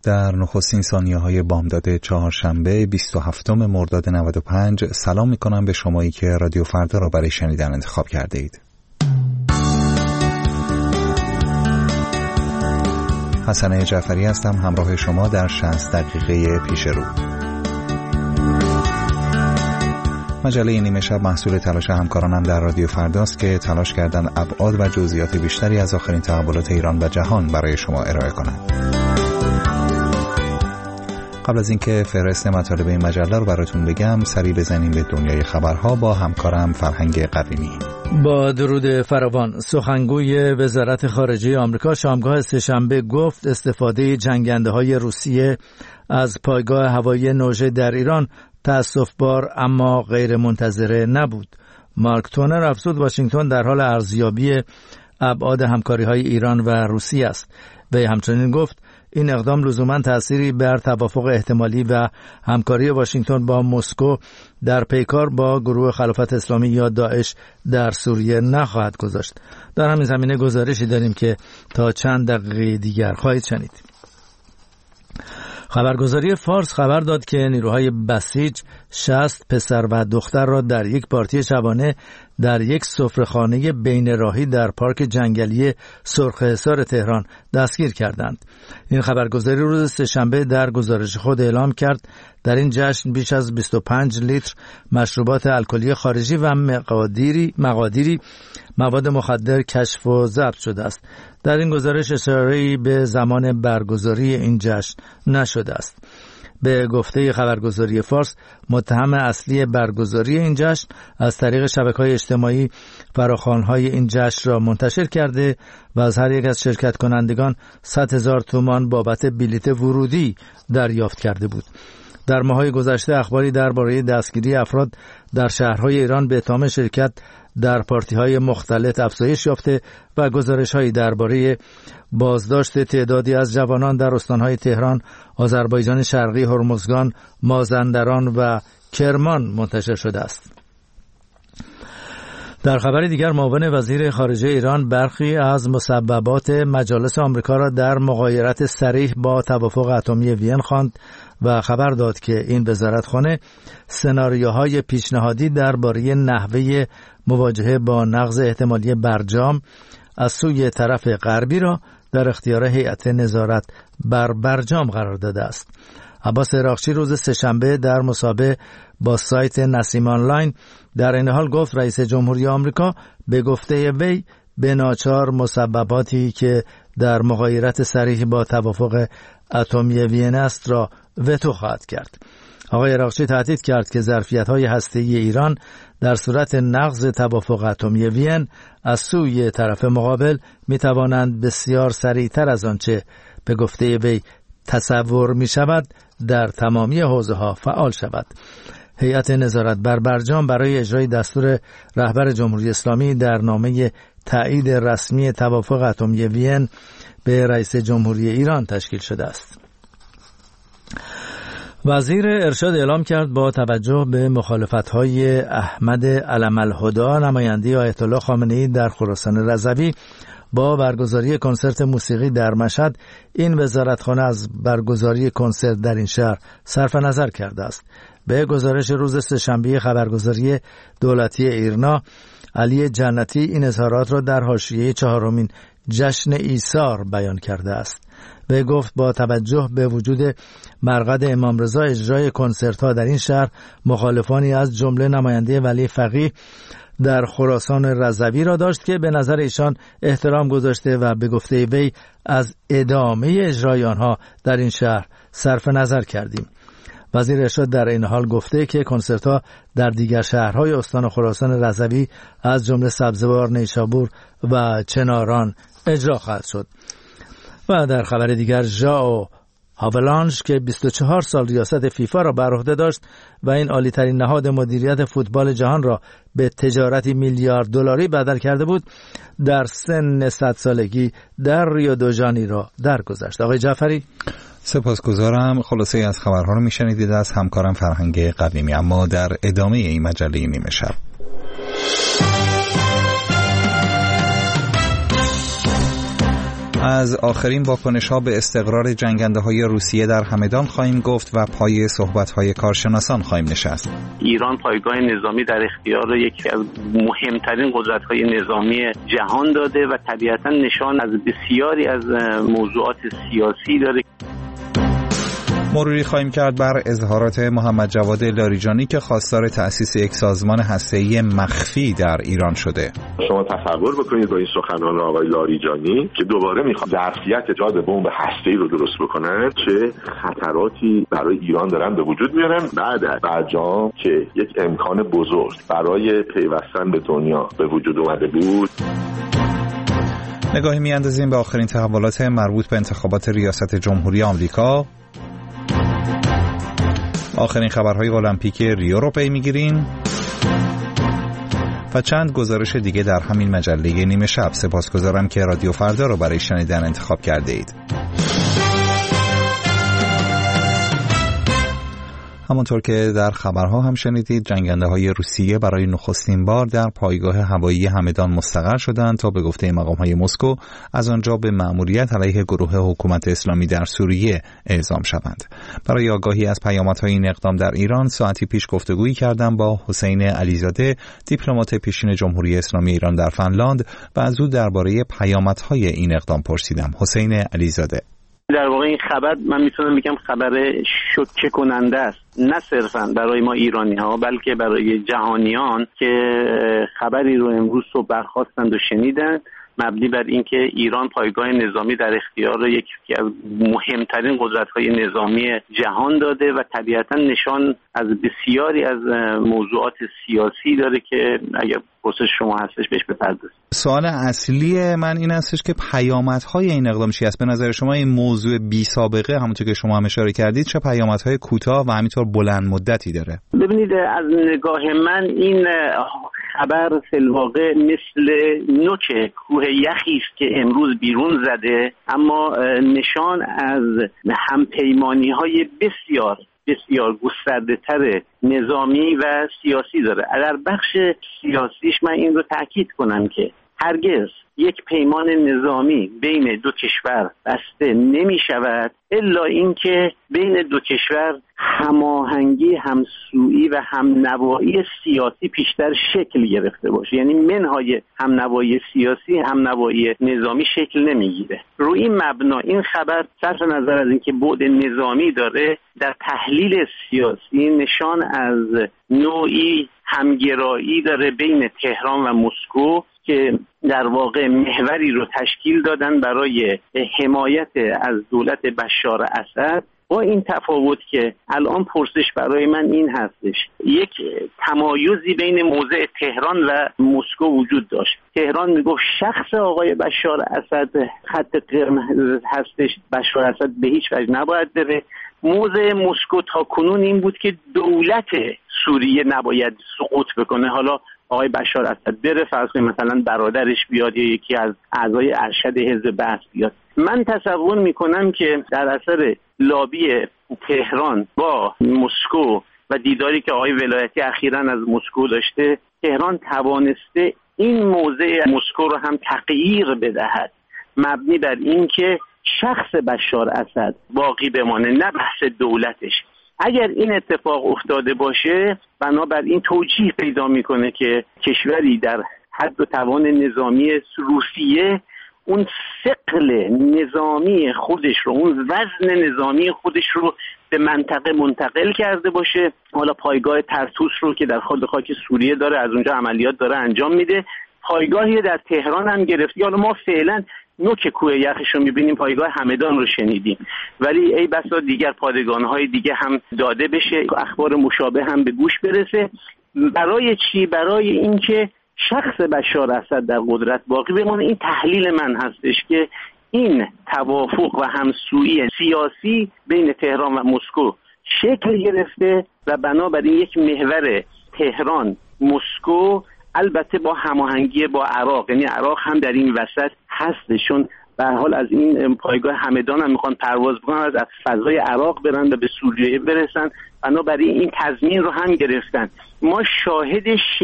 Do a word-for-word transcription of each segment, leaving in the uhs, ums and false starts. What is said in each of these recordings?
در نخستین ثانیه‌های بامداد چهارشنبه بیست و هفتم مرداد نود و پنج سلام می‌کنم به شمایی که رادیو فردا را برای شنیدن انتخاب کرده اید. حسن جعفری هستم، همراه شما در شصت دقیقه پیش رو. مجله نیمه شب محصول تلاش همکارانم در رادیو فرداست که تلاش کردن ابعاد و جزئیات بیشتری از آخرین تحولات ایران و جهان برای شما ارائه کنند. قبل از اینکه فهرست مطالب این مجله رو براتون بگم، سری بزنیم به دنیای خبرها با همکارم فرهنگ قویمی. با درود فراوان، سخنگوی وزارت خارجه آمریکا شامگاه سه‌شنبه گفت استفاده جنگنده‌های روسیه از پایگاه هوایی نوژه در ایران تأسف‌بار اما غیر منتظره نبود. مارک تونر افزود واشنگتن در حال ارزیابی ابعاد همکاری‌های ایران و روسیه است. وی همچنین گفت این اقدام لزوما تأثیری بر توافق احتمالی و همکاری واشنگتن با مسکو در پیکار با گروه خلافت اسلامی یا داعش در سوریه نخواهد گذاشت. در همین زمینه گزارشی داریم که تا چند دقیقه دیگر خواهید شنید. خبرگزاری فارس خبر داد که نیروهای بسیج شصت پسر و دختر را در یک پارتی شبانه در یک سفره‌خانه بین راهی در پارک جنگلی سرخحصار تهران دستگیر کردند. این خبرگزاری روز سه‌شنبه در گزارش خود اعلام کرد در این جشن بیش از بیست و پنج لیتر مشروبات الکلی خارجی و مقادیری مقادیری مواد مخدر کشف و ضبط شده است. در این گزارش اشاره‌ای به زمان برگزاری این جشن نشده است. به گفته خبرگزاری فارس، متهم اصلی برگزاری این جشن از طریق شبکه‌های اجتماعی فراخوان‌های این جشن را منتشر کرده و از هر یک از شرکت کنندگان صد هزار تومان بابت بلیت ورودی دریافت کرده بود. در ماه‌های گذشته اخباری درباره دستگیری افراد در شهرهای ایران به اتهام شرکت در پارتی‌های مختلط افزایش یافته و گزارش‌هایی درباره بازداشت تعدادی از جوانان در استان‌های تهران، آذربایجان شرقی، هرمزگان، مازندران و کرمان منتشر شده است. در خبر دیگر، معاون وزیر خارجه ایران برخی از مسببات مجالس آمریکا را در مغایرت صریح با توافق اتمی وین خواند و خبر داد که این وزارتخانه سناریوهای پیشنهادی درباره نحوه مواجهه با نقض احتمالی برجام از سوی طرف غربی را در اختیار هیئت نظارت بر برجام قرار داده است. عباس عراقچی روز سه‌شنبه در مصاحبه با سایت نسیم آنلاین در این حال گفت رئیس جمهوری آمریکا به گفته وی به ناچار مسبباتی که در مغایرت صریح با توافق اتمی وین است را وتو خواهد کرد. آقای عراقچی تهدید کرد که ظرفیت‌های هسته‌ای ایران در صورت نقض توافق اتمی وین از سوی طرف مقابل می‌توانند بسیار سریعتر از آنچه به گفته وی تصور می‌شود در تمامی حوزه‌ها فعال شود. هیئت نظارت بر برجام برای اجرای دستور رهبر جمهوری اسلامی در نامه تایید رسمی توافق اتمی وین به رئیس جمهوری ایران تشکیل شده است. وزیر ارشاد اعلام کرد با توجه به مخالفت‌های احمد علم الهدی نماینده آیت الله خامنه‌ای در خراسان رضوی با برگزاری کنسرت موسیقی در مشهد، این وزارتخانه از برگزاری کنسرت در این شهر صرف نظر کرده است. به گزارش روز سه‌شنبه خبرگزاری دولتی ایرنا، علی جنتی این اظهارات را در حاشیه چهارمین جشن ایثار بیان کرده است. به گفت با توجه به وجود مرقد امام رضا اجرای کنسرت ها در این شهر، مخالفانی از جمله نماینده ولی فقیه در خراسان رضوی را داشت که به نظر ایشان احترام گذاشته و به گفته وی از ادامه اجرای آنها در این شهر صرف نظر کردیم. وزیر ارشاد در این حال گفته که کنسرت ها در دیگر شهرهای استان خراسان رضوی از جمله سبزوار، نیشابور و چناران اجرا خواهد شد. و در خبر دیگر، ژائو هاولانژ که بیست و چهار سال ریاست فیفا را بر عهده داشت و این عالی‌ترین نهاد مدیریت فوتبال جهان را به تجارتی میلیارد دلاری بدل کرده بود، در سن صد سالگی در ریو دو ژانیرو درگذشت. آقای جعفری، سپاسگزارم. خلاصه از خبرها رو میشنیدید از همکارم فرهنگ قویمی. اما در ادامه این مجله نیمه شب، از آخرین واکنش‌ها به استقرار جنگنده‌های روسیه در همدان خواهیم گفت و پای صحبت‌های کارشناسان خواهیم نشست. ایران پایگاه نظامی در اختیار یکی از مهمترین قدرت‌های نظامی جهان داده و طبیعتاً نشان از بسیاری از موضوعات سیاسی داره. مروری خواهیم کرد بر اظهارات محمد جواد لاریجانی که خواستار تأسیس یک سازمان هسته‌ای مخفی در ایران شده. شما تصور بکنید با این سخنان آقای لاریجانی که دوباره میخواد ظرفیت ایجاد بمب هسته‌ای رو درست بکنن، چه خطراتی برای ایران دارن به وجود میارن بعد از برجام که یک امکان بزرگ برای پیوستن به دنیا به وجود اومده بود. نگاهی میاندازیم به آخرین تحولات مربوط به انتخابات ریاست جمهوری آمریکا. آخرین خبرهای المپیک ریو رو پی میگیریم و چند گزارش دیگه در همین مجله نیمه شب. سپاسگزارم که رادیو فردا رو برای شنیدن انتخاب کرده اید. همونطور که در خبرها هم شنیدید، جنگنده‌های روسیه برای نخستین بار در پایگاه هوایی همدان مستقر شدند تا به گفته مقام‌های مسکو از آنجا به مأموریت علیه گروه حکومت اسلامی در سوریه اعزام شوند. برای آگاهی از پیامدهای این اقدام در ایران ساعتی پیش گفتگویی کردم با حسین علیزاده، دیپلمات پیشین جمهوری اسلامی ایران در فنلاند و از او درباره پیامدهای این اقدام پرسیدم. حسین علیزاده: در واقع این خبر من میتونم بگم خبر شوکه کننده است، نه صرفا برای ما ایرانی ها بلکه برای جهانیان که خبری رو امروز صبح برخواستند و شنیدند، مبنی بر اینکه ایران پایگاه نظامی در اختیار یکی از مهمترین قدرت‌های نظامی جهان داده و طبیعتاً نشان از بسیاری از موضوعات سیاسی داره که اگر پرسش شما هستش بهش بپردازیم. سوال اصلی من این هستش که پیامدهای این اقدام چی است؟ به نظر شما این موضوع بی سابقه همونطور که شما هم اشاره کردید چه پیامدهای کوتاه و همینطور بلند مدتی داره؟ ببینید، از نگاه من این خبر فی‌الواقع مثل نوک کوه یخی است که امروز بیرون زده، اما نشان از همپیمانی‌های بسیار بسیار گسترده‌تر نظامی و سیاسی داره. در بخش سیاسیش من این رو تأکید کنم که هرگز یک پیمان نظامی بین دو کشور بسته نمی شود الا اینکه بین دو کشور هماهنگی، همسویی و همنوایی سیاسی پیشتر شکل گرفته باشه. یعنی منهای همنوایی سیاسی همنوایی نظامی شکل نمیگیره. روی این مبنا این خبر صرف نظر از اینکه بعد نظامی داره، در تحلیل سیاسی نشان از نوعی همگرایی داره بین تهران و مسکو که در واقع محوری رو تشکیل دادن برای حمایت از دولت بشار اسد، با این تفاوت که الان پرسش برای من این هستش: یک تمایزی بین موضع تهران و مسکو وجود داشت. تهران میگفت شخص آقای بشار اسد خط قرمز هستش، بشار اسد به هیچ وجه نباید بره. موضع مسکو تا کنون این بود که دولت سوریه نباید سقوط بکنه. حالا آقای بشار اسد بره، فرض کنید مثلا برادرش بیاد یا یکی از اعضای ارشد حزب بعث بیاد. من تصور میکنم که در اثر لابی تهران با مسکو و دیداری که آقای ولایتی اخیراً از مسکو داشته، تهران توانسته این موضع مسکو رو هم تغییر بدهد، مبنی بر این که شخص بشار اسد باقی بمانه، نه بحث دولتش. اگر این اتفاق افتاده باشه، بنابراین توجیه پیدا میکنه که کشوری در حد و توان نظامی روسیه اون ثقل نظامی خودش رو، اون وزن نظامی خودش رو به منطقه منتقل کرده باشه. حالا پایگاه طرطوس رو که در خود خاک سوریه داره، از اونجا عملیات داره انجام میده، پایگاهی در تهران هم گرفتی. حالا ما فعلا نوک کوه یخش رو میبینیم، پایگاه همدان رو شنیدیم، ولی ای بسا دیگر پادگانهای دیگه هم داده بشه، اخبار مشابه هم به گوش برسه. برای چی؟ برای اینکه شخص بشار اسد در قدرت باقی بمونه. این تحلیل من هستش که این توافق و همسویی سیاسی بین تهران و مسکو شکل گرفته و بنابراین یک محور تهران مسکو، البته با هماهنگی با عراق، یعنی عراق هم در این وسط هستشون. به هر حال از این پایگاه همدان هم میخوان پرواز بکنن، از فضای عراق برن و به سوریه برسن بنابراین این تضمین رو هم گرفتن. ما شاهد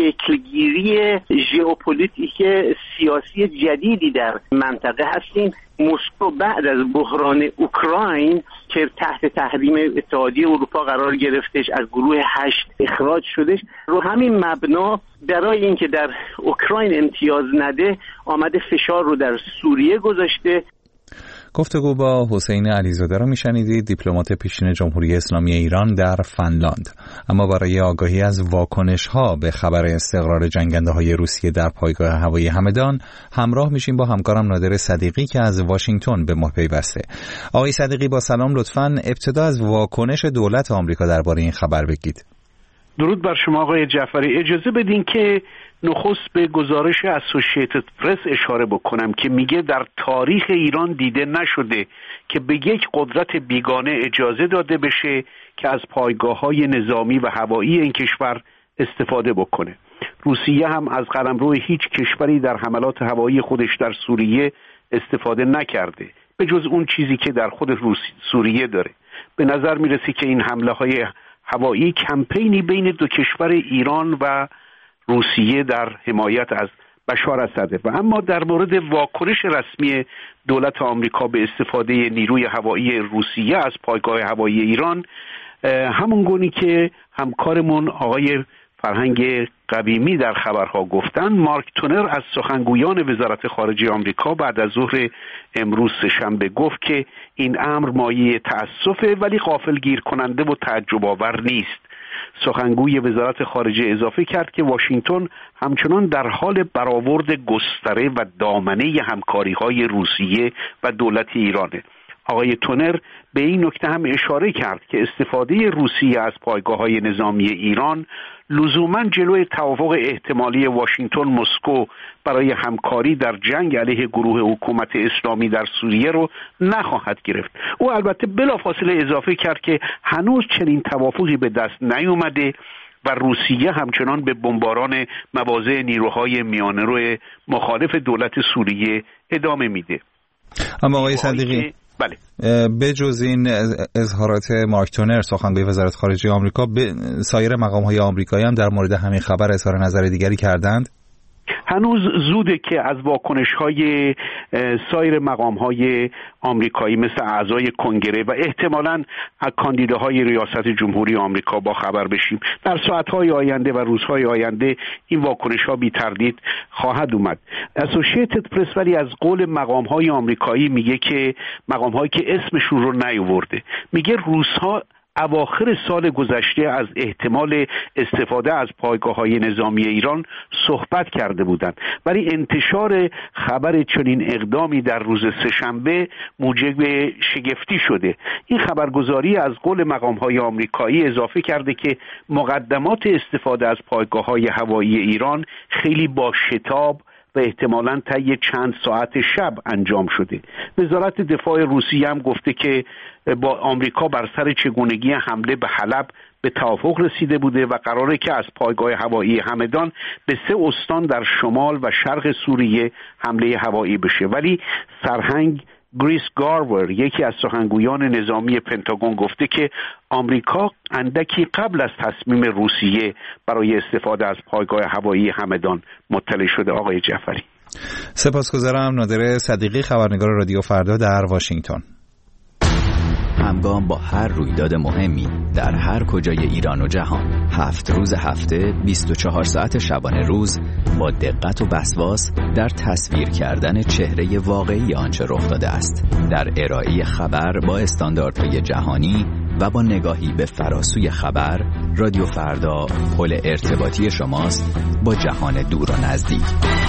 شکلگیری ژئوپلیتیک سیاسی جدیدی در منطقه هستیم. مسکو بعد از بحران اوکراین که تحت تحریم اتحادیه اروپا قرار گرفتش، از گروه هشت اخراج شدش، رو همین مبنا برای اینکه در اوکراین امتیاز نده آمده فشار رو در سوریه گذاشته. گفتگو با حسین علیزاده را میشنیدید، دیپلمات پیشین جمهوری اسلامی ایران در فنلاند. اما برای آگاهی از واکنش‌ها به خبر استقرار جنگنده‌های روسیه در پایگاه هوایی همدان همراه میشیم با همکارم نادر صدیقی که از واشنگتن به ما پیوسته. آقای صدیقی با سلام، لطفاً ابتدا از واکنش دولت آمریکا درباره این خبر بگید. درود بر شما آقای جعفری. اجازه بدین که نخست به گزارش اسوسییتد پرس اشاره بکنم که میگه در تاریخ ایران دیده نشده که به یک قدرت بیگانه اجازه داده بشه که از پایگاه‌های نظامی و هوایی این کشور استفاده بکنه. روسیه هم از قلمرو هیچ کشوری در حملات هوایی خودش در سوریه استفاده نکرده به جز اون چیزی که در خود سوریه داره. به نظر میرسه که این حمله‌های هوایی کمپینی بین دو کشور ایران و روسیه در حمایت از بشار اسده. و اما در مورد واکنش رسمی دولت آمریکا به استفاده نیروی هوایی روسیه از پایگاه هوایی ایران، همون گونی که همکارمون آقای فرهنگ قویمی در خبرها گفتن، مارک تونر از سخنگویان وزارت خارجه آمریکا بعد از ظهر امروز سه‌شنبه گفت که این امر مایه تأسفه ولی غافلگیر کننده و تعجب آور نیست. سخنگوی وزارت خارجه اضافه کرد که واشنگتن همچنان در حال برآورد گستره و دامنه همکاری‌های روسیه و دولت ایرانه. آقای تونر به این نکته هم اشاره کرد که استفاده روسیه از پایگاه‌های نظامی ایران لزوماً جلوی توافق احتمالی واشنگتن مسکو برای همکاری در جنگ علیه گروه حکومت اسلامی در سوریه رو نخواهد گرفت. او البته بلافاصله اضافه کرد که هنوز چنین توافقی به دست نیامده و روسیه همچنان به بمباران مواضع نیروهای میانه‌رو مخالف دولت سوریه ادامه میده. اما آقای صدیقی، بله، به جز این اظهارات مارک تونر سخنگوی وزارت خارجه آمریکا، به سایر مقام‌های آمریکایی هم در مورد همین خبر اظهار نظر دیگری کردند؟ هنوز زوده که از واکنش‌های سایر مقام‌های آمریکایی مثل اعضای کنگره و احتمالاً کاندیداهای ریاست جمهوری آمریکا با خبر بشیم. در ساعت‌های آینده و روزهای آینده این واکنش‌ها بی تردید خواهد اومد. اسوسییتد پرس ولی از قول مقام‌های آمریکایی میگه که مقام‌هایی که اسمشون رو نیاورده، میگه روس‌ها اواخر سال گذشته از احتمال استفاده از پایگاه‌های نظامی ایران صحبت کرده بودند، ولی انتشار خبر چنین اقدامی در روز سه‌شنبه موجب شگفتی شده. این خبرگزاری از قول مقام‌های آمریکایی اضافه کرده که مقدمات استفاده از پایگاه‌های هوایی ایران خیلی با شتاب و احتمالاً طی چند ساعت شب انجام شده. وزارت دفاع روسیه هم گفته که با آمریکا بر سر چگونگی حمله به حلب به توافق رسیده بوده و قراره که از پایگاه هوایی همدان به سه استان در شمال و شرق سوریه حمله هوایی بشه. ولی سرهنگ گریس گارور، یکی از سخنگویان نظامی پنتاگون، گفته که آمریکا اندکی قبل از تصمیم روسیه برای استفاده از پایگاه هوایی همدان مطلع شده. آقای جعفری، سپاسگزارم. نادر صدیقی، خبرنگار رادیو فردا در واشنگتن. همگام با هر رویداد مهمی در هر کجای ایران و جهان، هفت روز هفته، بیست و چهار ساعت شبانه روز، با دقت و وسواس در تصویر کردن چهره واقعی آنچه رخ داده است، در ارائه خبر با استانداردهای جهانی و با نگاهی به فراسوی خبر، رادیو فردا پل ارتباطی شماست با جهان دور و نزدیک.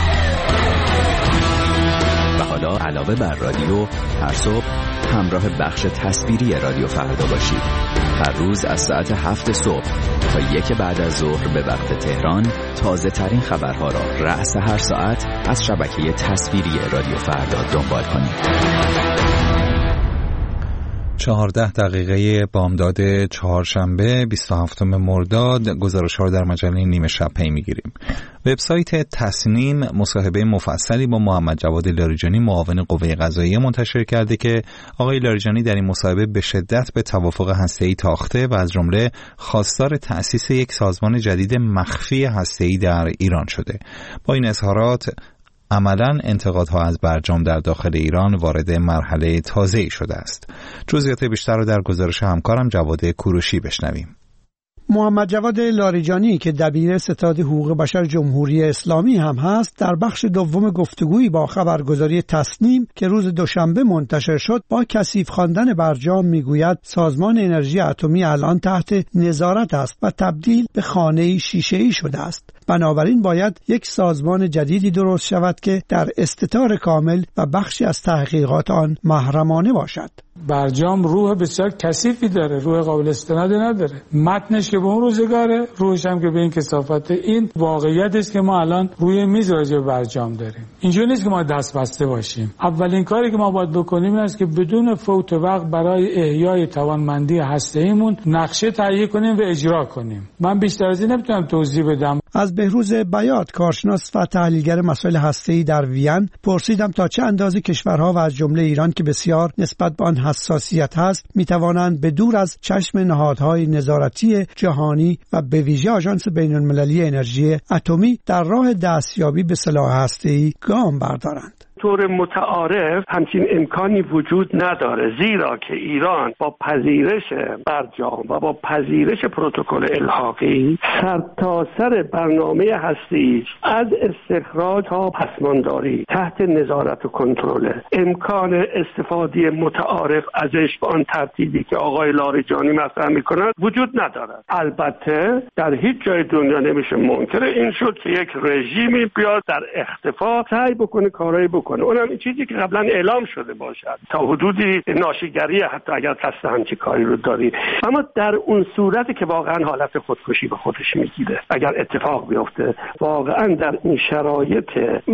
و حالا علاوه بر رادیو، هر صبح همراه بخش تصویری رادیو فردا باشید. هر روز از ساعت هفت صبح تا یک بعد از ظهر به وقت تهران، تازه ترین خبرها را رأس هر ساعت از شبکه تصویری رادیو فردا دنبال کنید. چهارده دقیقه بامداد چهارشنبه بیست و هفتم مرداد گزارش‌ها در مجله نیمه شب پی می‌گیریم. وبسایت تصنیم مصاحبه مفصلی با محمد جواد لاریجانی معاون قوه قضاییه منتشر کرده که آقای لاریجانی در این مصاحبه به شدت به توافق هسته‌ای تاخته و از جمله خواستار تأسیس یک سازمان جدید مخفی هسته‌ای در ایران شده. با این اظهارات عملاً انتقادها از برجام در داخل ایران وارد مرحله تازه‌ای شده است. جزئیات بیشتر را در گزارش همکارم جواد کوروشی بشنویم. محمد جواد لاریجانی که دبیر ستاد حقوق بشر جمهوری اسلامی هم هست، در بخش دوم گفتگویی با خبرگزاری تصنیم که روز دوشنبه منتشر شد با کثیف خواندن برجام میگوید سازمان انرژی اتمی الان تحت نظارت است و تبدیل به خانه شیشه‌ای شده است. بنابراین باید یک سازمان جدیدی درست شود که در استتار کامل و بخشی از تحقیقات آن محرمانه باشد. برجام روح بسیار کثیفی داره، روح قابل استنادی نداره. متنش که به اون روزگاره، روحش هم که به این کثافت. این واقعیت است که ما الان روی میز راجع به برجام داریم. اینجوری نیست که ما دست بسته باشیم. اولین کاری که ما باید بکنیم این است که بدون فوت وقت برای احیای توانمندی هسته‌ایمون نقشه تهیه کنیم و اجرا کنیم. من بیشتر از این نمیتونم توضیح بدم. از بهروز بیات، کارشناس و تحلیلگر مسائل هسته‌ای در وین، پرسیدم تا چه اندازه کشورها و از جمله ایران که بسیار نسبت به آن حساسیت هست میتوانند به دور از چشم نهادهای نظارتی جهانی و به ویژه آژانس بین‌المللی انرژی اتمی در راه دستیابی به سلاح هسته‌ای گام بردارند. طور متعارف همچین امکانی وجود نداره، زیرا که ایران با پذیرش برجام و با پذیرش پروتکل الحاقی سرتاسر برنامه هسته‌ای از استخراج تا پسمانداری تحت نظارت و کنترل. امکان استفاده متعارف ازش به آن ترتیبی که آقای لاریجانی مطرح می‌کند وجود ندارد. البته در هیچ جای دنیا نمیشه منکر این شد که یک رژیمی بیاد در اختفا سعی بکنه کارایی بکنه. اونم این چیزی که قبلا اعلام شده باشد تا حدودی ناشیگری، حتی اگر قصد همچین کاری رو داری. اما در اون صورتی که واقعا حالت خودکشی به خودش میگیره اگر اتفاق بیفته، واقعا در این شرایط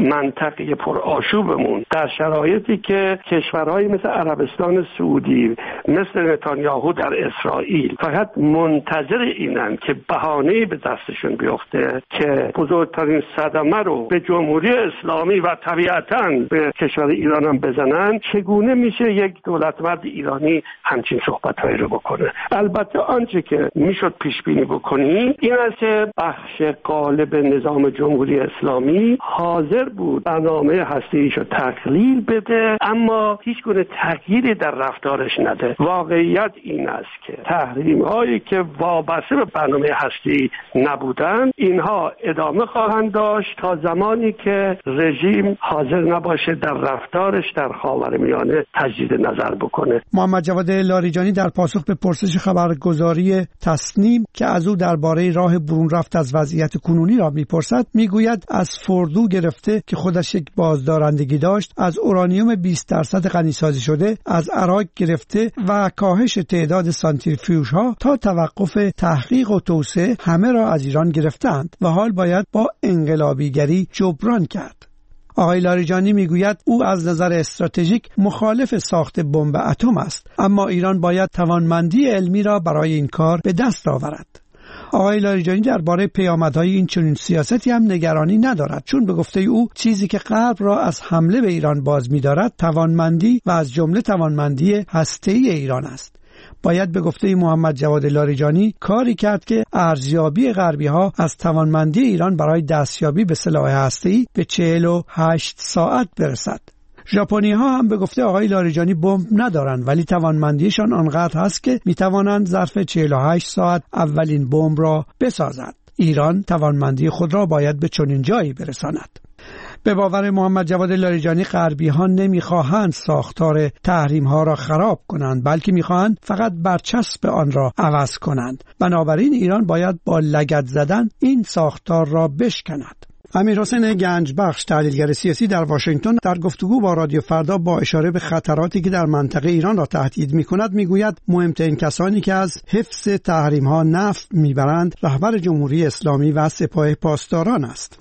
منطقه پرآشوبمون، در شرایطی که کشورهایی مثل عربستان سعودی، مثل نتانیاهو در اسرائیل فقط منتظر اینن که بهانه‌ای به دستشون بیفته که بزرگترین صدمه رو به جمهوری اسلامی و طبیعتاً به کشور ایران هم بزنن، چگونه میشه یک دولتمرد ایرانی همچین صحبت‌هایی رو بکنه؟ البته آنچه که میشد پیش بینی بکنی این است که بخش غالب نظام جمهوری اسلامی حاضر بود برنامه هسته‌ایش رو تقلیل بده، اما هیچ گونه تغییری در رفتارش نده. واقعیت این است که تحریم‌هایی که وابسته به برنامه هسته‌ای نبودن، اینها ادامه خواهند داشت تا زمانی که رژیم حاضر نباشه در رفتارش در خاورمیانه تجدید نظر بکنه. محمد جواد لاریجانی در پاسخ به پرسش خبرگزاری تصنیم که از او درباره راه برون رفت از وضعیت کنونی را میپرسد، میگوید از فردو گرفته که خودش یک بازدارندگی داشت، از اورانیوم بیست درصد غنیسازی شده، از عراق گرفته و کاهش تعداد سانتریفیوژها تا توقف تحقیق و توسعه همه را از ایران گرفتند و حال باید با انقلابیگری جبران کرد. آقای لاریجانی میگوید او از نظر استراتژیک مخالف ساخت بمب اتم است، اما ایران باید توانمندی علمی را برای این کار به دست آورد. آقای لاریجانی درباره پیامدهای این چنین سیاستی هم نگرانی ندارد، چون به گفته او چیزی که غرب را از حمله به ایران باز می‌دارد توانمندی و از جمله توانمندی هسته‌ای ایران است. باید به گفته محمد جواد لاریجانی کاری کرد که ارزیابی غربی‌ها از توانمندی ایران برای دستیابی به سلاح هسته‌ای به چهل و هشت ساعت برسد. ژاپنی‌ها هم به گفته آقای لاریجانی بمب ندارند، ولی توانمندیشان آنقدر هست که می‌توانند ظرف چهل و هشت ساعت اولین بمب را بسازند. ایران توانمندی خود را باید به چنین جایی برساند. به باور محمد جواد لاریجانی غربی‌ها نمی‌خواهند ساختار تحریم‌ها را خراب کنند، بلکه می‌خواهند فقط برچسب آن را عوض کنند. بنابراین ایران باید با لگد زدن این ساختار را بشکند. امیرحسین گنجبخش، تحلیلگر سیاسی در واشنگتن، در گفتگو با رادیو فردا با اشاره به خطراتی که در منطقه ایران را تهدید می‌کند میگوید مهمترین کسانی که از حفظ تحریم‌ها نفع می‌برند رهبر جمهوری اسلامی و سپاه پاسداران است.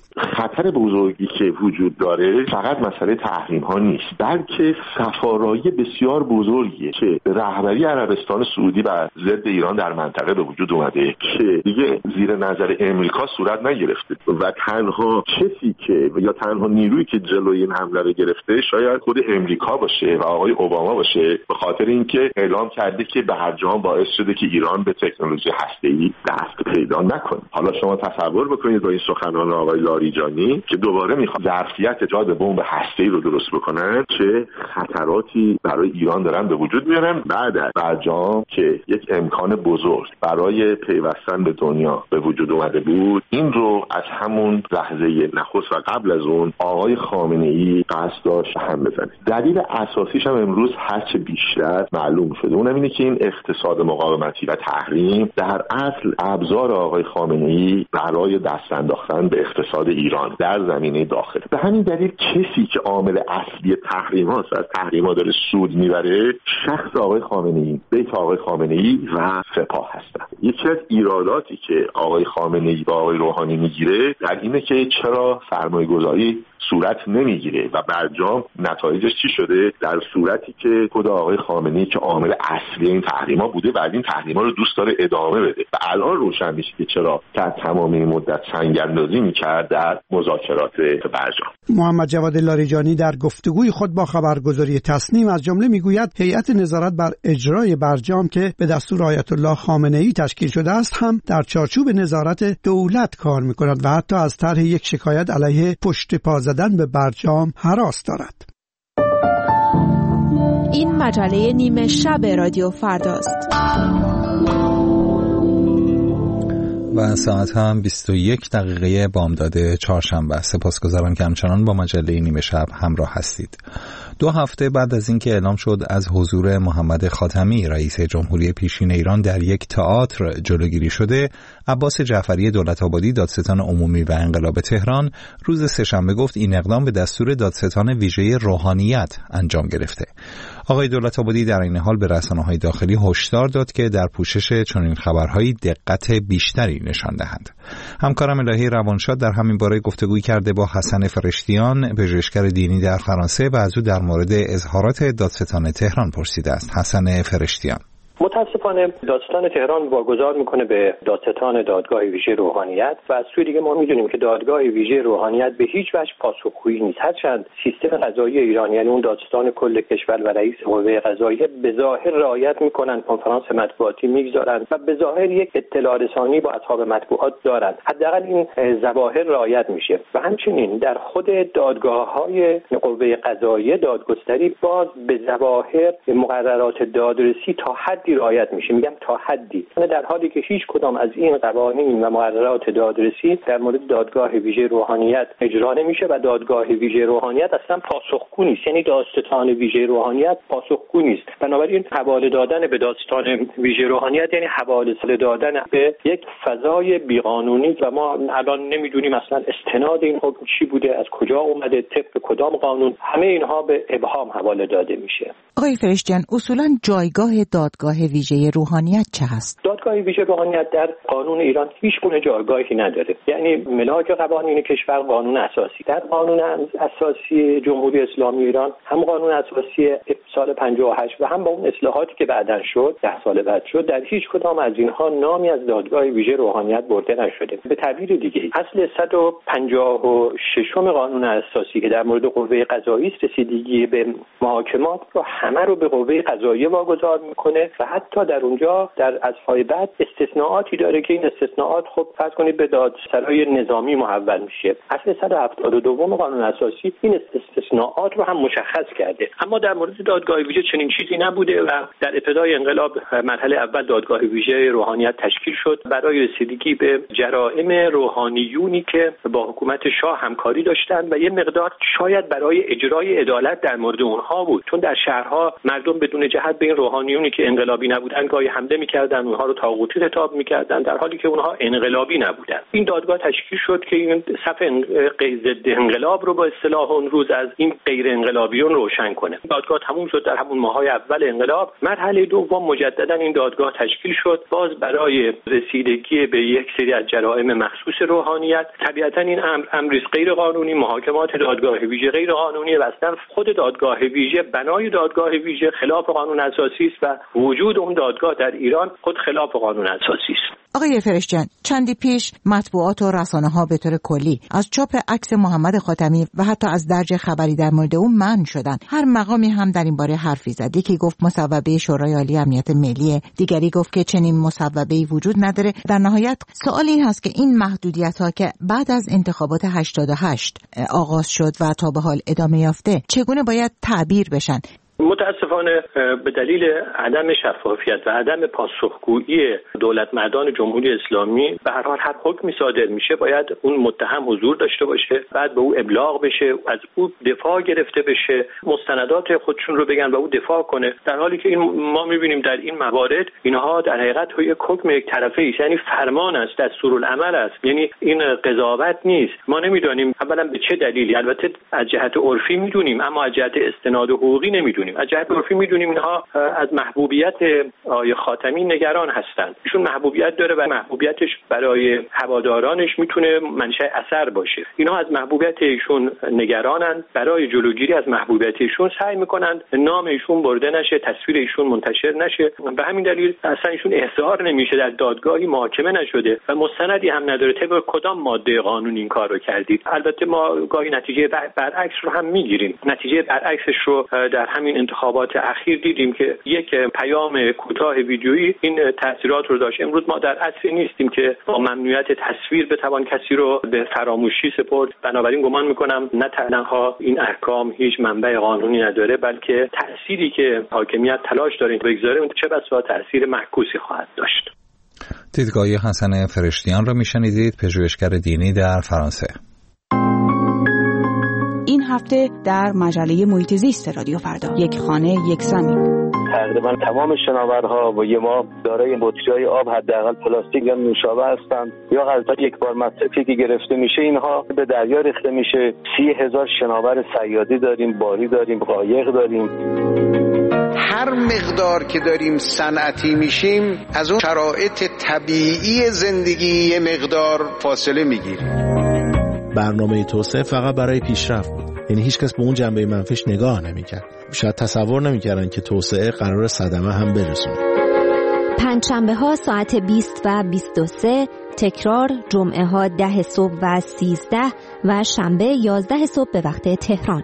خطر بزرگی که وجود داره فقط مسئله تحریم ها نیست، بلکه صفارایی بسیار بزرگیه که رهبری عربستان سعودی بر ضد ایران در منطقه به وجود اومده که دیگه زیر نظر امریکا صورت نگرفته و تنها کسی که یا تنها نیرویی که جلوی این حمله رو گرفته شاید خود امریکا باشه و آقای اوباما باشه، به خاطر اینکه اعلام کرده که به هر جهان باعث شده که ایران به تکنولوژی هسته‌ای دست پیدا نکنه. حالا شما تصور بکنید با این سخنان آقای لاریجانی که دوباره میخواد ظرفیت ایجاد بمب هسته‌ای رو درست بکنن، چه خطراتی برای ایران دارن به وجود میارن بعد از برجام که یک امکان بزرگ برای پیوستن به دنیا به وجود اومده بود. این رو از همون لحظه نخست و قبل از اون آقای خامنه‌ای قصد داشت هم بزنه. دلیل اساسیش هم امروز هرچه بیشتر معلوم شده، اونم اینه که این اقتصاد مقاومتی و تحریم در اصل ابزار آقای خامنه‌ای برای دست انداختن به اقتصاد ایران در زمینه داخل. به همین دلیل کسی که عامل اصلی تحریم هاست، از تحریم ها داره سود میبره، شخص آقای خامنه‌ای، بیت آقای خامنه‌ای و سپاه هستن. یکی از ایراداتی که آقای خامنه‌ای با آقای روحانی میگیره در اینه که چرا سرمایه‌گذاری صورت نمیگیره و برجام نتایجش چی شده، در صورتی که خود آقای خامنه‌ای که عامل اصلی این تحریما بوده بعد این تحریما رو دوست داره ادامه بده و الان روشن میشه که چرا در تمام این مدت سنگ‌اندازی میکرد در مذاکرات برجام. محمد جواد لاریجانی در گفتگوی خود با خبرگزاری تصنیم از جمله میگوید هیئت نظارت بر اجرای برجام که به دستور آیت الله خامنه‌ای تشکیل شده است هم در چارچوب نظارت دولت کار میکند و حتی از طرح یک شکایت علیه پشت پا زدن به برجام هراس دارد. این مجله نیمه شب رادیو فرداست و ساعت هم بیست و یک دقیقه بامداد چهارشنبه. سپاسگزارم که همچنان با مجله نیمه شب همراه هستید. دو هفته بعد از اینکه اعلام شد از حضور محمد خاتمی رئیس جمهوری پیشین ایران در یک تئاتر جلوگیری شده، عباس جعفری دولت‌آبادی دادستان عمومی و انقلاب تهران روز سه‌شنبه گفت این اقدام به دستور دادستان ویژه روحانیت انجام گرفته. آقای دولت‌آبادی در این حال به رسانه‌های داخلی هشدار داد که در پوشش چنین خبرهایی دقت بیشتری نشان دهند. همکارم الهی روانشاد در همین باره گفتگویی کرده با حسن فرشتیان، پژوهشگر دینی در فرانسه، و از او در مورد اظهارات دادستان تهران پرسیده است. حسن فرشتیان: متاسفانه دادستان تهران واگذار میکنه به دادستان دادگاه ویژه روحانیت و از سوی دیگه ما میدونیم که دادگاه ویژه روحانیت به هیچ وجه پاسخگویی نیست. هرچند سیستم قضایی ایران یعنی اون دادستان کل کشور و رئیس قوه قضاییه به ظاهر رعایت میکنن، کنفرانس مطبوعاتی میگذارن و به ظاهر یک اطلاع رسانی با اصحاب مطبوعات دارن، حداقل این ظواهر رعایت میشه. و همچنین در خود دادگاه‌های قوه قضاییه دادگستری باز به ظواهر مقررات دادرسی تا حد رعایت میشه. میگم تا حدی، در حالی که هیچ کدام از این قوانین و مقررات دادرسی در مورد دادگاه ویژه روحانیت اجرا نمیشه و دادگاه ویژه روحانیت اصلا پاسخگو نیست، یعنی دادستان ویژه روحانیت پاسخگو نیست. بنابراین حواله دادن به دادستان ویژه روحانیت یعنی حواله دادن به یک فضای بیقانونی و ما الان نمیدونیم اصلا استناد این حکم چی بوده، از کجا اومده، طبق کدام قانون، همه اینها به ابهام حواله داده میشه. آقای فرشتیان، اصولا جایگاه دادگاه ویژه روحانیت چه هست؟ دادگاه ویژه روحانیت در قانون ایران هیچ گونه جایگاهی نداره. یعنی ملاک قوانین کشور قانون اساسی، در قانون اساسی جمهوری اسلامی ایران هم قانون اساسی سال پنجاه و هشت و هم با اون اصلاحاتی که بعداً شد ده سال بعد شد، در هیچ کدام از اینها نامی از دادگاه ویژه روحانیت برده نشده. به تعبیر دیگه اصل صد و پنجاه و شش قانون اساسی که در مورد قوه قضاییه رسیدگی به محاکمات رو همه رو به قوه قضاییه واگذار میکنه و حتی در اونجا در اصفای بعد استثناءاتی داره که این استثناءات خب فرض کنید به دادسرای نظامی محول میشه. اصل صد و هفتاد و دو قانون اساسی این استثناءات رو هم مشخص کرده، اما در مورد دادگاه ویژه چنین چیزی نبوده و در ابتدای انقلاب مرحله اول دادگاه ویژه روحانیت تشکیل شد برای رسیدگی به جرائم روحانیونی که با حکومت شاه همکاری داشتند و یه مقدار شاید برای اجرای عدالت در مورد اونها بود، چون در شهرها مردم بدون جهت به این روحانیونی که انقلابی نبودن گاهی حمله می‌کردن، اونها رو طاغوتی خطاب می‌کردند در حالی که اونها انقلابی نبودند. این دادگاه تشکیل شد که این صف ضد انقلاب رو با اصطلاح اون روز از این غیر انقلابیون روشن کنه. دادگاه تموم شد در همون ماهای اول انقلاب. مرحله دوم مجددا این دادگاه تشکیل شد باز برای رسیدگی به یک سری از جرائم مخصوص روحانیت. طبیعتا این امر امری غیر قانونی، محاکمات دادگاه ویژه غیر قانونی و اصلا خود دادگاه ویژه، بنای دادگاه ویژه خلاف قانون اساسی است و وجود اون دادگاه در ایران خود خلاف قانون اساسی است. آقای فرشجان، چندی پیش مطبوعات و رسانه‌ها به طور کلی از چاپ عکس محمد خاتمی و حتی از درج خبری در مورد او منع شدند. هر مقامی هم در این باره حرفی زد. یکی گفت مصوبه شورای عالی امنیت ملی، دیگری گفت که چنین مصوبه‌ای وجود نداره. در نهایت سوال این هست که این محدودیت‌ها که بعد از انتخابات هشتاد و هشت آغاز شد و تا به حال ادامه یافته چگونه باید تعبیر بشن؟ متاسفانه به دلیل عدم شفافیت و عدم پاسخگویی دولت مردان جمهوری اسلامی به هر حال هر حکمی صادر میشه باید اون متهم حضور داشته باشه، بعد به او ابلاغ بشه، از او دفاع گرفته بشه، مستندات خودشون رو بگن و او دفاع کنه، در حالی که این ما میبینیم در این موارد اینها در حقیقت یک حکم یک طرفه است، یعنی فرمان است، دستورالعمل است، یعنی این قضاوت نیست. ما نمیدونیم اولا به چه دلیلی، البته از جهت عرفی میدونیم اما از جهت استناد حقوقی نمیدونیم. از جهت عرفی میدونیم اینها از محبوبیت آقای خاتمی نگران هستند. ایشون محبوبیت داره و محبوبیتش برای هوادارانش میتونه منشأ اثر باشه. اینها از محبوبیت ایشون نگرانند، برای جلوگیری از محبوبیت ایشون سعی میکنند نام ایشون برده نشه، تصویر ایشون منتشر نشه. به همین دلیل اصلا ایشون احضار نمیشه، در دادگاهی محاکمه نشده و مستندی هم نداره طبق کدام ماده قانون این کارو کردید. البته ما گاهی نتیجه برعکس رو هم میگیریم. نتیجه برعکسش رو در همین انتخابات اخیر دیدیم که یک پیام کوتاه ویدیویی این تاثیرات رو داشت. امروز ما در عصری نیستیم که با ممنوعیت تصویر بتوان کسی رو به فراموشی سپرد. بنابراین گمان میکنم نه تنها این احکام هیچ منبع قانونی نداره، بلکه تأثیری که حاکمیت تلاش داره بگذاره چه بسا تأثیر معکوسی خواهد داشت. دیدگاه حسن فرشتیان رو میشنیدید، پژوهشگر دینی در فرانسه. این هفته در مجله محیط زیست رادیو فردا، یک خانه یک زمین. تقریبا تمام شناورها و یه ما دارای بطری‌های آب حداقل پلاستیک یا نوشابه هستند یا غلطا یک بار مصرفی که گرفته میشه اینها به دریا ریخته میشه. سی هزار شناور صیادی داریم، باری داریم، قایق داریم. هر مقدار که داریم صنعتی میشیم از اون شرایط طبیعی زندگی یه مقدار فاصله میگیریم. برنامه توسعه فقط برای پیشرفت بود، یعنی هیچ کس به اون جنبه منفیش نگاه نمیکرد. شاید تصور نمیکردن که توسعه قرار صدمه هم برسونه. پنجشنبه ها ساعت بیست و بیست و سه، تکرار جمعه ها ده صبح و سیزده و شنبه یازده صبح به وقت تهران.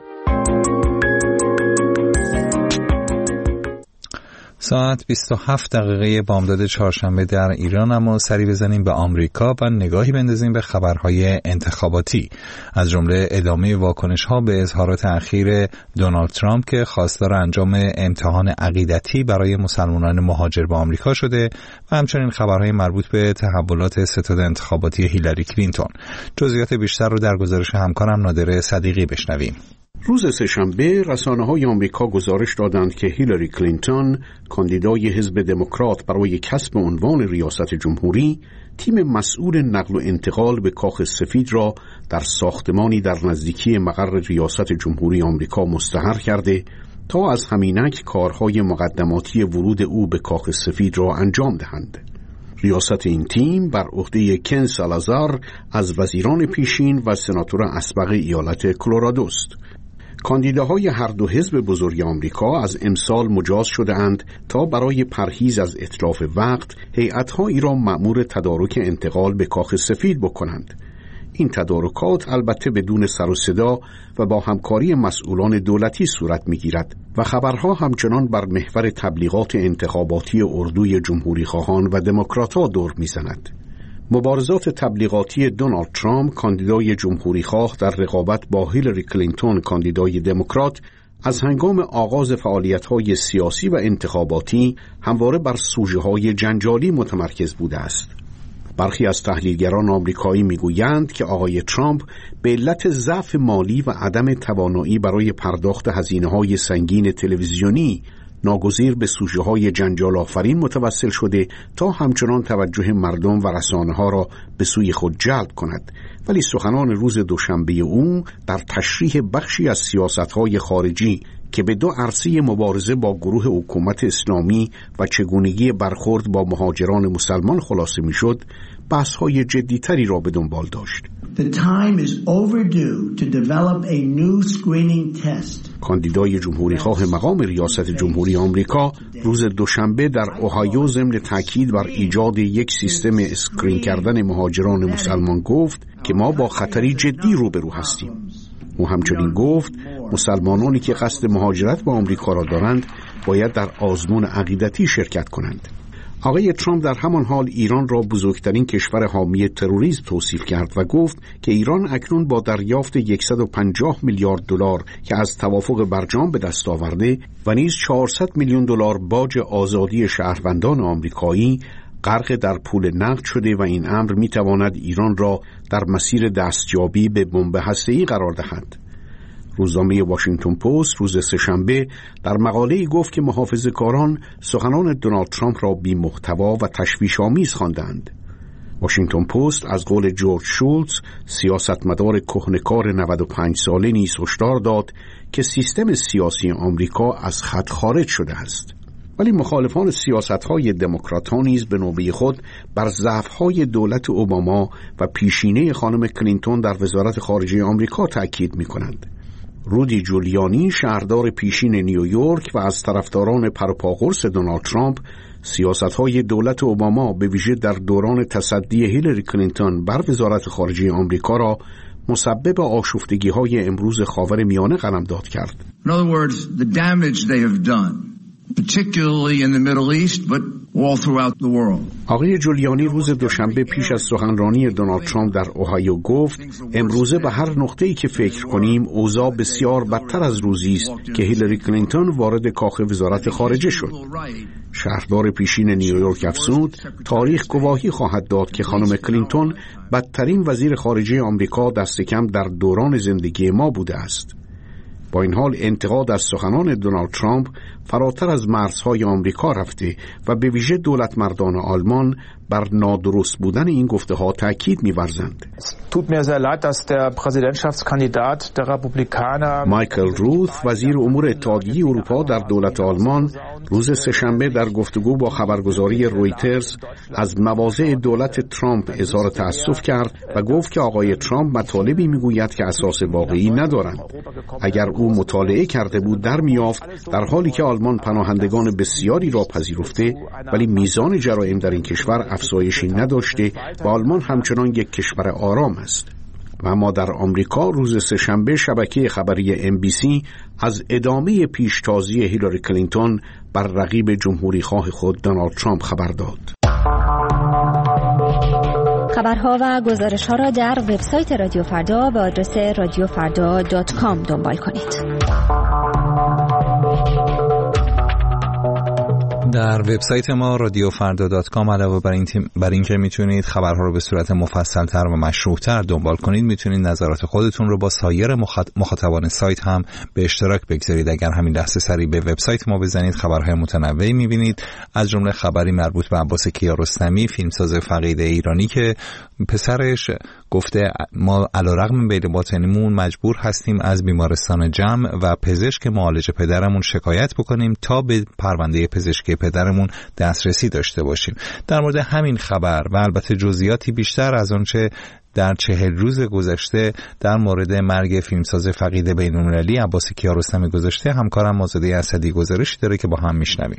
ساعت بیست و هفت دقیقه بامداد چهارشنبه در ایران. اما سری بزنیم به آمریکا و نگاهی بندازیم به خبرهای انتخاباتی، از جمله ادامه واکنش‌ها به اظهارات اخیر دونالد ترامپ که خواستار انجام امتحان عقیدتی برای مسلمانان مهاجر به آمریکا شده و همچنین خبرهای مربوط به تحولات ستاد انتخاباتی هیلاری کلینتون. جزئیات بیشتر رو در گزارش همکارم نادر صدیقی بشنویم. روز سه‌شنبه رسانه‌های آمریکا گزارش دادند که هیلاری کلینتون، کاندیدای حزب دموکرات برای کسب عنوان ریاست جمهوری، تیم مسئول نقل و انتقال به کاخ سفید را در ساختمانی در نزدیکی مقر ریاست جمهوری آمریکا مستقر کرده تا از همینک کارهای مقدماتی ورود او به کاخ سفید را انجام دهند. ریاست این تیم بر عهده کن سالازار از وزیران پیشین و سناتور اسبق ایالت کلرادو است. کاندیداهای هر دو حزب بزرگ آمریکا از امسال مجاز شده اند تا برای پرهیز از اتلاف وقت هیئت‌هایی را مأمور تدارک انتقال به کاخ سفید بکنند. این تدارکات البته بدون سر و صدا و با همکاری مسئولان دولتی صورت می‌گیرد و خبرها همچنان بر محور تبلیغات انتخاباتی اردوی جمهوری خواهان و دموکرات‌ها دور می‌زند. مبارزات تبلیغاتی دونالد ترامپ کاندیدای جمهوری خواه در رقابت با هیلاری کلینتون کاندیدای دموکرات از هنگام آغاز فعالیت‌های سیاسی و انتخاباتی همواره بر سوژه‌های جنجالی متمرکز بوده است. برخی از تحلیلگران آمریکایی میگویند که آقای ترامپ به علت ضعف مالی و عدم توانایی برای پرداخت هزینه‌های سنگین تلویزیونی ناگزیر به سوژه‌های جنجال آفرین متوسل شده تا همچنان توجه مردم و رسانه‌ها را به سوی خود جلب کند، ولی سخنان روز دوشنبه او در تشریح بخشی از سیاست‌های خارجی که به دو عرصه مبارزه با گروه حکومت اسلامی و چگونگی برخورد با مهاجران مسلمان خلاصه می‌شد، بحث‌های جدی‌تری را به دنبال داشت. The time is overdue to develop a new screening test. کاندیدای جمهوریخواه مقام ریاست جمهوری آمریکا روز دوشنبه در اوهایو ضمن تاکید بر ایجاد یک سیستم اسکرین کردن مهاجران مسلمان گفت که ما با خطری جدی روبرو هستیم. او همچنین گفت مسلمانانی که قصد مهاجرت به آمریکا را دارند باید در آزمون عقیدتی شرکت کنند. آقای ترامپ در همان حال ایران را بزرگترین کشور حامی تروریسم توصیف کرد و گفت که ایران اکنون با دریافت صد و پنجاه میلیارد دلار که از توافق برجام به دست آورده و نیز چهارصد میلیون دلار باج آزادی شهروندان آمریکایی غرق در پول نقد شده و این امر میتواند ایران را در مسیر دستیابی به بمب هسته‌ای قرار دهد. روزنامه واشنگتن پست روز سه‌شنبه در مقاله‌ای گفت که محافظه‌کاران سخنان دونالد ترامپ را بی‌محتوا و تشویش‌آمیز خواندند. واشنگتن پست از قول جورج شولتز، سیاستمدار کهنه‌کار نود و پنج ساله نیز هشدار داد که سیستم سیاسی آمریکا از خط خارج شده است. ولی مخالفان سیاست‌های دموکرات‌ها نیز به نوبه خود بر ضعف‌های دولت اوباما و پیشینه خانم کلینتون در وزارت خارجه آمریکا تأکید می‌کنند. رودی جولیانی، شهردار پیشین نیویورک و از طرفداران پروپاقرص دونالد ترامپ، سیاست‌های دولت اوباما به ویژه در دوران تصدی هیلاری کلینتون بر وزارت خارجه آمریکا را مسبب آشفتگی‌های امروز خاورمیانه قلمداد کرد. In other words, the damage they have done, particularly in the Middle East, but all throughout the world. آقای جولیانی روز دوشنبه پیش از سخنرانی دونالد ترامپ در اوهایو گفت امروزه به هر نقطه‌ای که فکر کنیم اوضاع بسیار بدتر از روزی است که هیلاری کلینتون وارد کاخ وزارت خارجه شد. شهردار پیشین نیویورک افزود تاریخ گواهی خواهد داد که خانم کلینتون بدترین وزیر خارجه آمریکا دست کم در دوران زندگی ما بوده است. با این حال انتقاد از سخنان دونالد ترامپ فراتر از مرزهای آمریکا رفته و به ویژه دولت مردان آلمان بر نادرست بودن این گفته ها تأکید می‌ورزند. مایکل روت، وزیر امور اتحادیه اروپا در دولت آلمان، روز سه‌شنبه در گفتگو با خبرگزاری رویترز از مواضع دولت ترامپ اظهار تأسف کرد و گفت که آقای ترامپ مطالبی میگوید که اساس واقعی ندارند. اگر او مطالعه کرده بود در میافت در حالی که آلمان پناهندگان بسیاری را پذیرفته ولی میزان جرایم در این کشور افزایشی نداشته و آلمان همچنان یک کشور آرام است. و اما در آمریکا روز سه‌شنبه شبکه خبری ام بی سی از ادامه پیشتازی هیلاری کلینتون بر رقیب جمهوری خواه خود دونالد ترامپ خبر داد. خبرها و گزارش‌ها را در وبسایت رادیو فردا به آدرس رادیو فردا دات کام دنبال کنید. در وبسایت ما رادیو فردا دات کام علاوه بر این تیم بر اینکه میتونید خبرها رو به صورت مفصل‌تر و مشروح‌تر دنبال کنید، میتونید نظرات خودتون رو با سایر مخاطبان سایت هم به اشتراک بگذارید. اگر همین لحظه سری به وبسایت ما بزنید خبرهای متنوعی میبینید، از جمله خبری مربوط به عباس کیارستمی، فیلمساز فقید ایرانی که پسرش گفته ما علیرغم بیل باطنیمون مجبور هستیم از بیمارستان جمع و پزشک معالج پدرمون شکایت بکنیم تا به پرونده پزشکی پدرمون دسترسی داشته باشیم. در مورد همین خبر و البته جزئیاتی بیشتر از آنچه در چهل روز گذشته در مورد مرگ فیلمساز فقید بین‌المللی عباس کیارستمی گذاشته، همکارم آزاده اسدی گزارشی داره که با هم میشنویم.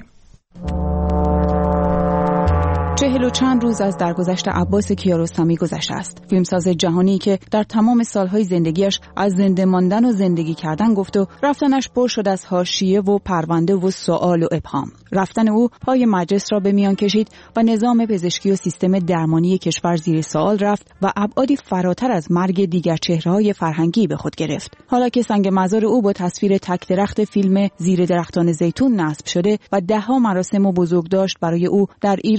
چهل و چند روز از درگذشت عباس کیارستمی گذشته است. فیلمساز جهانی که در تمام سالهای زندگیش از زنده ماندن و زندگی کردن گفت و رفتنش پر شد از حاشیه و پرونده و سوال و ابهام. رفتن او پای مجلس را به میان کشید و نظام پزشکی و سیستم درمانی کشور زیر سوال رفت و ابعادی فراتر از مرگ دیگر چهره‌های فرهنگی به خود گرفت. حالا که سنگ مزار او با تصویر تک درخت فیلم زیر درختان زیتون نصب شده و ده‌ها مراسم و بزرگداشت برای او در ایران و بیرون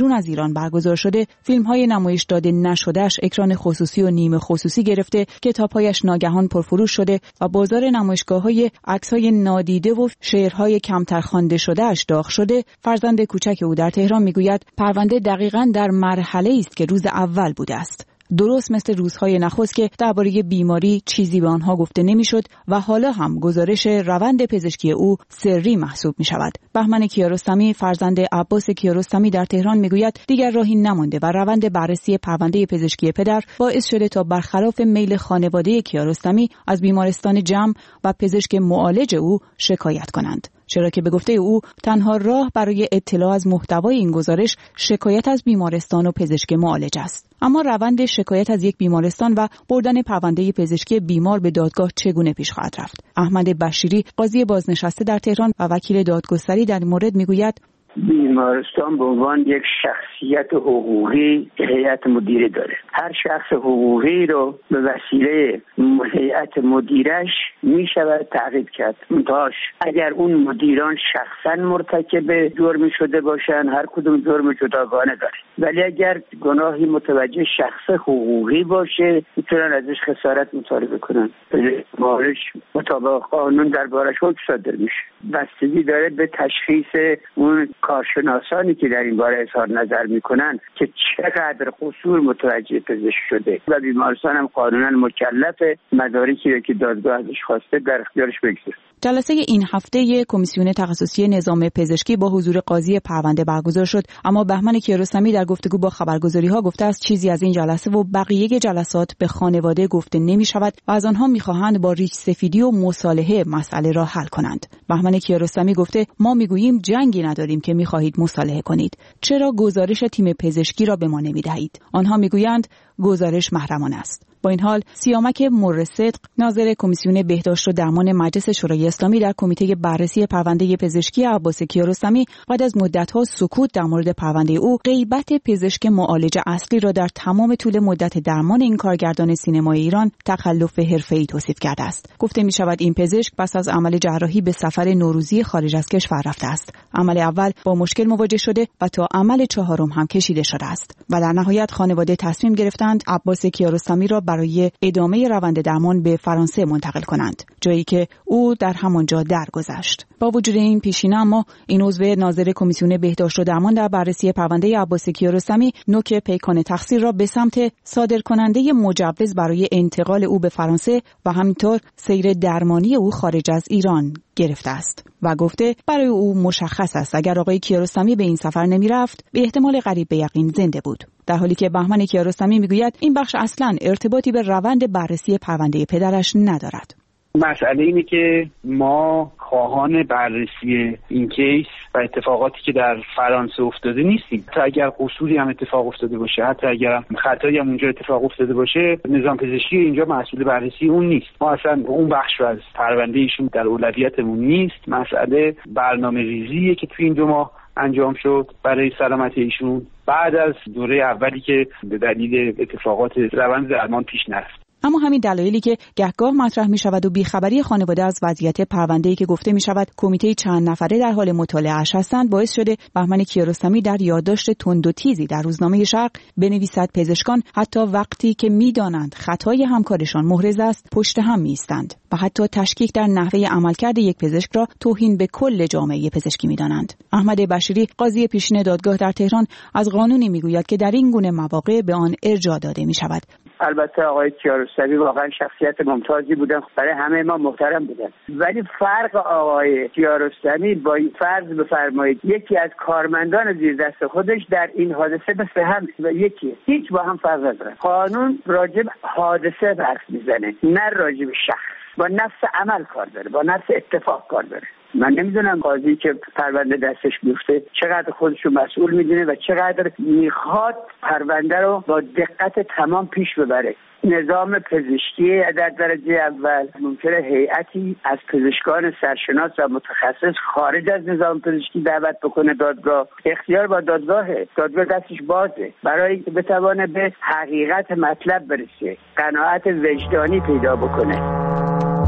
بیرون از ایران برگزار شده، فیلم‌های نمایش داده نشده‌اش اکران خصوصی و نیمه خصوصی گرفته، کتاب‌هایش ناگهان پرفروش شده و بازار نمایشگاه‌های عکس‌های نادیده و شعرهای کمتر خوانده شده‌اش داغ شده، فرزند کوچک او در تهران میگوید پرونده دقیقاً در مرحله‌ای است که روز اول بوده است. درست مثل روزهای نخست که درباره بیماری چیزی به آنها گفته نمیشد و حالا هم گزارش روند پزشکی او سری محسوب می شود. بهمن کیارستمی فرزند عباس کیارستمی در تهران میگوید دیگر راهی نمانده و روند بررسی پرونده پزشکی پدر باعث شده تا برخلاف میل خانواده کیارستمی از بیمارستان جمع و پزشک معالج او شکایت کنند. چرا که به گفته او تنها راه برای اطلاع از محتوای این گزارش شکایت از بیمارستان و پزشک معالج است. اما روند شکایت از یک بیمارستان و بردن پرونده پزشکی بیمار به دادگاه چگونه پیش خواهد رفت؟ احمد بشیری قاضی بازنشسته در تهران و وکیل دادگستری در این مورد میگوید بیمارستان به عنوان یک شخصیت حقوقی هیئت مدیره داره. هر شخص حقوقی رو به وسیله هیئت مدیرش می شود تعقیب کرد. منتهاش اگر اون مدیران شخصا مرتکب جرمی شده باشن، هر کدوم جرم جداگانه داره، ولی اگر گناهی متوجه شخص حقوقی باشه میتونن ازش خسارت مطالبه کنن. معالج مطابق قانون دربارش حکم صادر میشه. بستگی داره به تشخیص اون کارشناسانی که در این باره اظهار نظر میکنن که چقدر قصور متوجه پزشک شده و بیمارستان هم قانونا مکلف مدارکی رو که دادگاه ازش خواسته در اختیارش بگذاره. جلسه این هفته کمیسیون تخصصی نظام پزشکی با حضور قاضی پرونده برگزار شد، اما بهمن کیارستمی در گفتگو با خبرگزاری‌ها گفته است چیزی از این جلسه و بقیه جلسات به خانواده گفته نمی‌شود و از آنها می‌خواهند با ریش سفیدی و مصالحه مسئله را حل کنند. بهمن کیارستمی گفته ما می‌گوییم جنگی نداریم که می‌خواهید مصالحه کنید. چرا گزارش تیم پزشکی را به ما نمی‌دهید؟ آنها می‌گویند گزارش محرمانه است. با این حال سیامک مرصدق ناظر کمیسیون بهداشت و درمان مجلس شورای اسلامی در کمیته بررسی پرونده پزشکی عباس کیارستمی بعد از مدت‌ها سکوت در مورد پرونده او غیبت پزشک معالج اصلی را در تمام طول مدت درمان این کارگردان سینمای ایران تخلف حرفه‌ای توصیف کرده است. گفته می‌شود این پزشک پس از عمل جراحی به سفر نوروزی خارج از کشور رفته است. عمل اول با مشکل مواجه شده و تا عمل چهارم هم کشیده شده است و در نهایت خانواده تصمیم گرفتند عباس کیارستمی را برای ادامه روند درمان به فرانسه منتقل کنند، جایی که او در همانجا درگذشت. با وجود این پیشینه اما این عضو ناظر کمیسیون بهداشت و درمان در بررسی پرونده عباس کیارستمی نوک پیکان تقصیر را به سمت صادرکننده مجوز برای انتقال او به فرانسه و همینطور سیر درمانی او خارج از ایران گرفته است و گفته برای او مشخص است اگر آقای کیارستمی به این سفر نمی رفت به احتمال قریب به یقین زنده بود. در حالی که بهمن کیارستمی میگوید این بخش اصلاً ارتباطی به روند بررسی پرونده پدرش ندارد. مسئله اینه که ما خواهان بررسی این کیس و اتفاقاتی که در فرانسه افتاده نیستیم. حتی اگر قصوری هم اتفاق افتاده باشه، حتی اگر خطایی هم اونجا اتفاق افتاده باشه، نظام پزشکی اینجا مسئول بررسی اون نیست. ما اصلا اون بخش رو از پرونده ایشون در اولویتمون نیست. مسئله برنامه‌ریزیه که توی این دو ماه انجام شد برای سلامتی ایشون بعد از دوره اولی که به دلیل اتفاقات روند درمان پیش نرفت. اما همین دلایلی که گهگاه مطرح می شود و بیخبری خانواده از وضعیت پرونده‌ای که گفته می شود کمیته چند نفره در حال مطالعه‌اش هستند باعث شده بهمن کیارستمی در یادداشت تند و تیزی در روزنامه شرق بنویسد پزشکان حتی وقتی که می‌دانند خطای همکارشان محرز است پشت هم می‌ایستند و حتی تشکیک در نحوه عملکرد یک پزشک را توهین به کل جامعه پزشکی می‌دانند. احمد بشیری قاضی پیشین دادگاه در تهران از قانونی می‌گوید که در این گونه مواقع به آن ارجاع داده می‌شود. البته آقای کیارستمی واقعا شخصیت ممتازی بودن، برای همه ما محترم بودن، ولی فرق آقای کیارستمی با فرض بفرمایید یکی از کارمندان زیر دست خودش در این حادثه مثل هم و یکی هیچ با هم فرق نداره. قانون راجب حادثه بحث میزنه، نه راجب شخص. با نفس عمل کار داره، با نفس اتفاق کار داره. من نمیدونم قاضی که پرونده دستش بیفته چقدر خودشو مسئول میدونه و چقدر میخواد پرونده رو با دقت تمام پیش ببره. نظام پزشکی در درجه اول ممکنه هیئتی از پزشکان سرشناس و متخصص خارج از نظام پزشکی دعوت بکنه دادگاه. اختیار با دادگاهه، دادگاه دستش بازه برای اینکه بتونه به حقیقت مطلب برسه، قناعت وجدانی پیدا بکنه.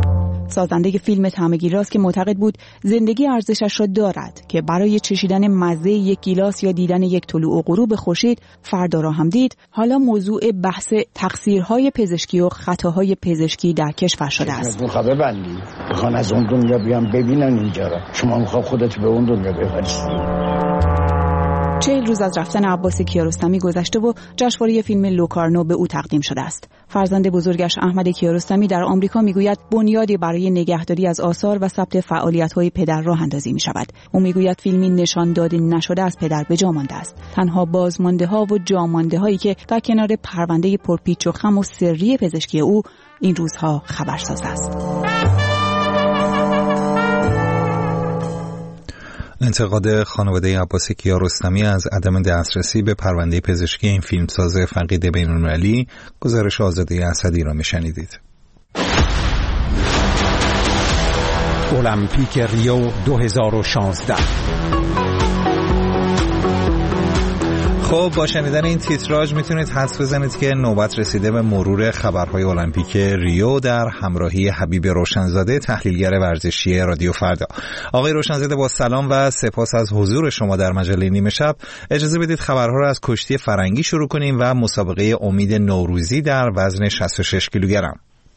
سازنده فیلم طعم‌گیراست که معتقد بود زندگی ارزشش را دارد که برای چشیدن مزه یک گیلاس یا دیدن یک طلوع و غروب خورشید فردا را هم دید. حالا موضوع بحث تقصیرهای پزشکی و خطاهای پزشکی در کشور شده است. میخواد ببندی بخوان از اون دنیا بیان ببینن اینجا را، شما میخواد خودت به اون دنیا بفرستی. چهل روز از رفتن عباس کیارستمی گذشته و جشنواره فیلم لوکارنو به او تقدیم شده است. فرزند بزرگش احمد کیارستمی در آمریکا میگوید بنیادی برای نگهداری از آثار و ثبت فعالیت‌های پدر راه اندازی می‌شود. او میگوید فیلمی نشان داده نشده از پدر به جا مانده است. تنها بازمانده‌ها و جامانده‌هایی که در کنار پرونده پرپیچ و خم و سری پزشکی او این روزها خبرساز است. انتقاد خانواده عباس کیارستمی از عدم دسترسی به پرونده پزشکی این فیلمساز فقید بین‌المللی، گزارش آزاده اسدی را میشنیدید. المپیک ریو دو هزار و شانزده. خب با شنیدن این تیتراژ میتونید حدس بزنید که نوبت رسیده به مرور خبرهای المپیک ریو در همراهی حبیب روشنزاده، تحلیلگر ورزشی رادیو فردا. آقای روشنزاده با سلام و سپاس از حضور شما در مجله نیمه شب. اجازه بدید خبرها را از کشتی فرنگی شروع کنیم و مسابقه امید نوروزی در وزن شصت و شش کیلوگرم.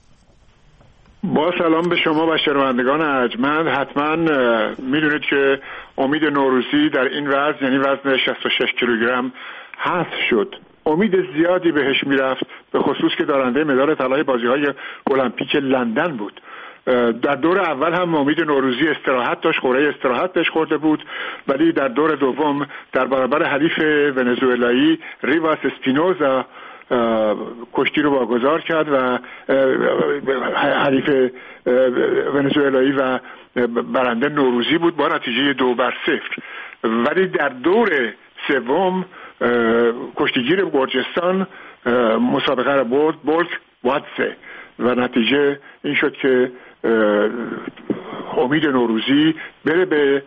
با سلام به شما و شنوندگان ارجمند. حتما میدونید که امید نوروزی در این وزن، یعنی وزن شصت و شش کیلوگرم حذف شد. امید زیادی بهش میرفت، به خصوص که دارنده مدال طلای بازی‌های المپیک لندن بود. در دور اول هم امید نوروزی استراحت داشت، خوره استراحت بهش خورده بود، ولی در دور دوم در برابر حریف ونزوئلایی ریواس اسپینوزا کشتی رو واگذار کرد و حریف ونزوئلایی و برنده نوروزی بود با نتیجه دو بر صفر. ولی در دور سوم کشتیگیر گرجستان مسابقه را برد، بولک واتسه، و نتیجه این شد که امید نوروزی بره به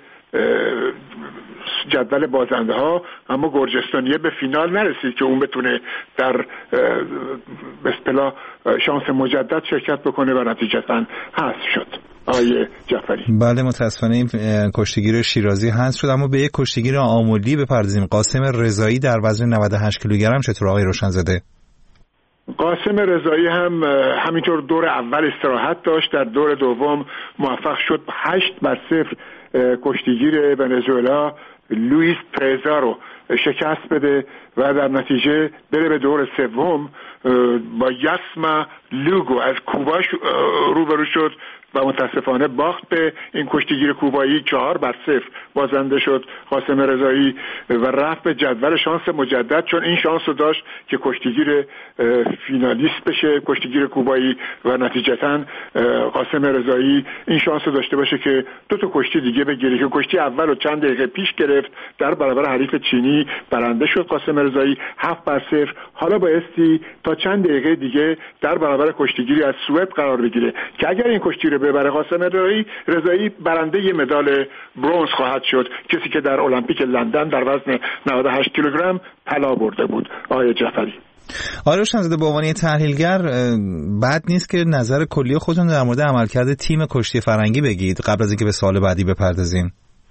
جدول بازنده ها، اما گرجستانیه به فینال نرسید که اون بتونه در به اصطلاح شانس مجدد شرکت بکنه و نتیجتاً حذف شد. آیه جعفری. بله متاسفانه این کشتیگیر شیرازی حذف شد، اما به یک کشتیگیر آمولی بپردازیم. قاسم رضایی در وزن نود و هشت کیلوگرم چطور آقای روشنزاده؟ قاسم رضایی هم همینطور دور اول استراحت داشت، در دور دوم موفق شد هشت بر صفر کشتیگیر ونزوئلا لوئیس پرزا رو شکست بده و در نتیجه بره به دور سوم با یاسما لوگو از کوبا روبرو شد و متاسفانه باخت به این کشتیگیر کوبایی. چهار بر صفر بازنده شد قاسم رضایی و رفت به جدول شانس مجدد، چون این شانس رو داشت که کشتیگیر فینالیست بشه، کشتیگیر کوبایی، و نتیجتاً قاسم رضایی این شانس رو داشته باشه که دو تا کشتی دیگه بگیره که کشتی اول رو چند دقیقه پیش گرفت، در برابر حریف چینی برنده شد قاسم رضایی هفت بر صفر. حالا بایستی تا چند دقیقه دیگه در برابر کشتیگیری از سوئد قرار بگیره که اگر این کشتی رو ببره قاسم رضایی رضایی برنده ی مدال برنز خواهد شد، کسی که در المپیک لندن در وزن نود و هشت کیلوگرم طلا برده بود. آقای جعفری. آقای روشنزاده به عنوان تحلیلگر بد نیست که نظر کلی خودتون در مورد عملکرد تیم کشتی فرنگی بگید قبل از اینکه به سوال بعدی بپردازیم.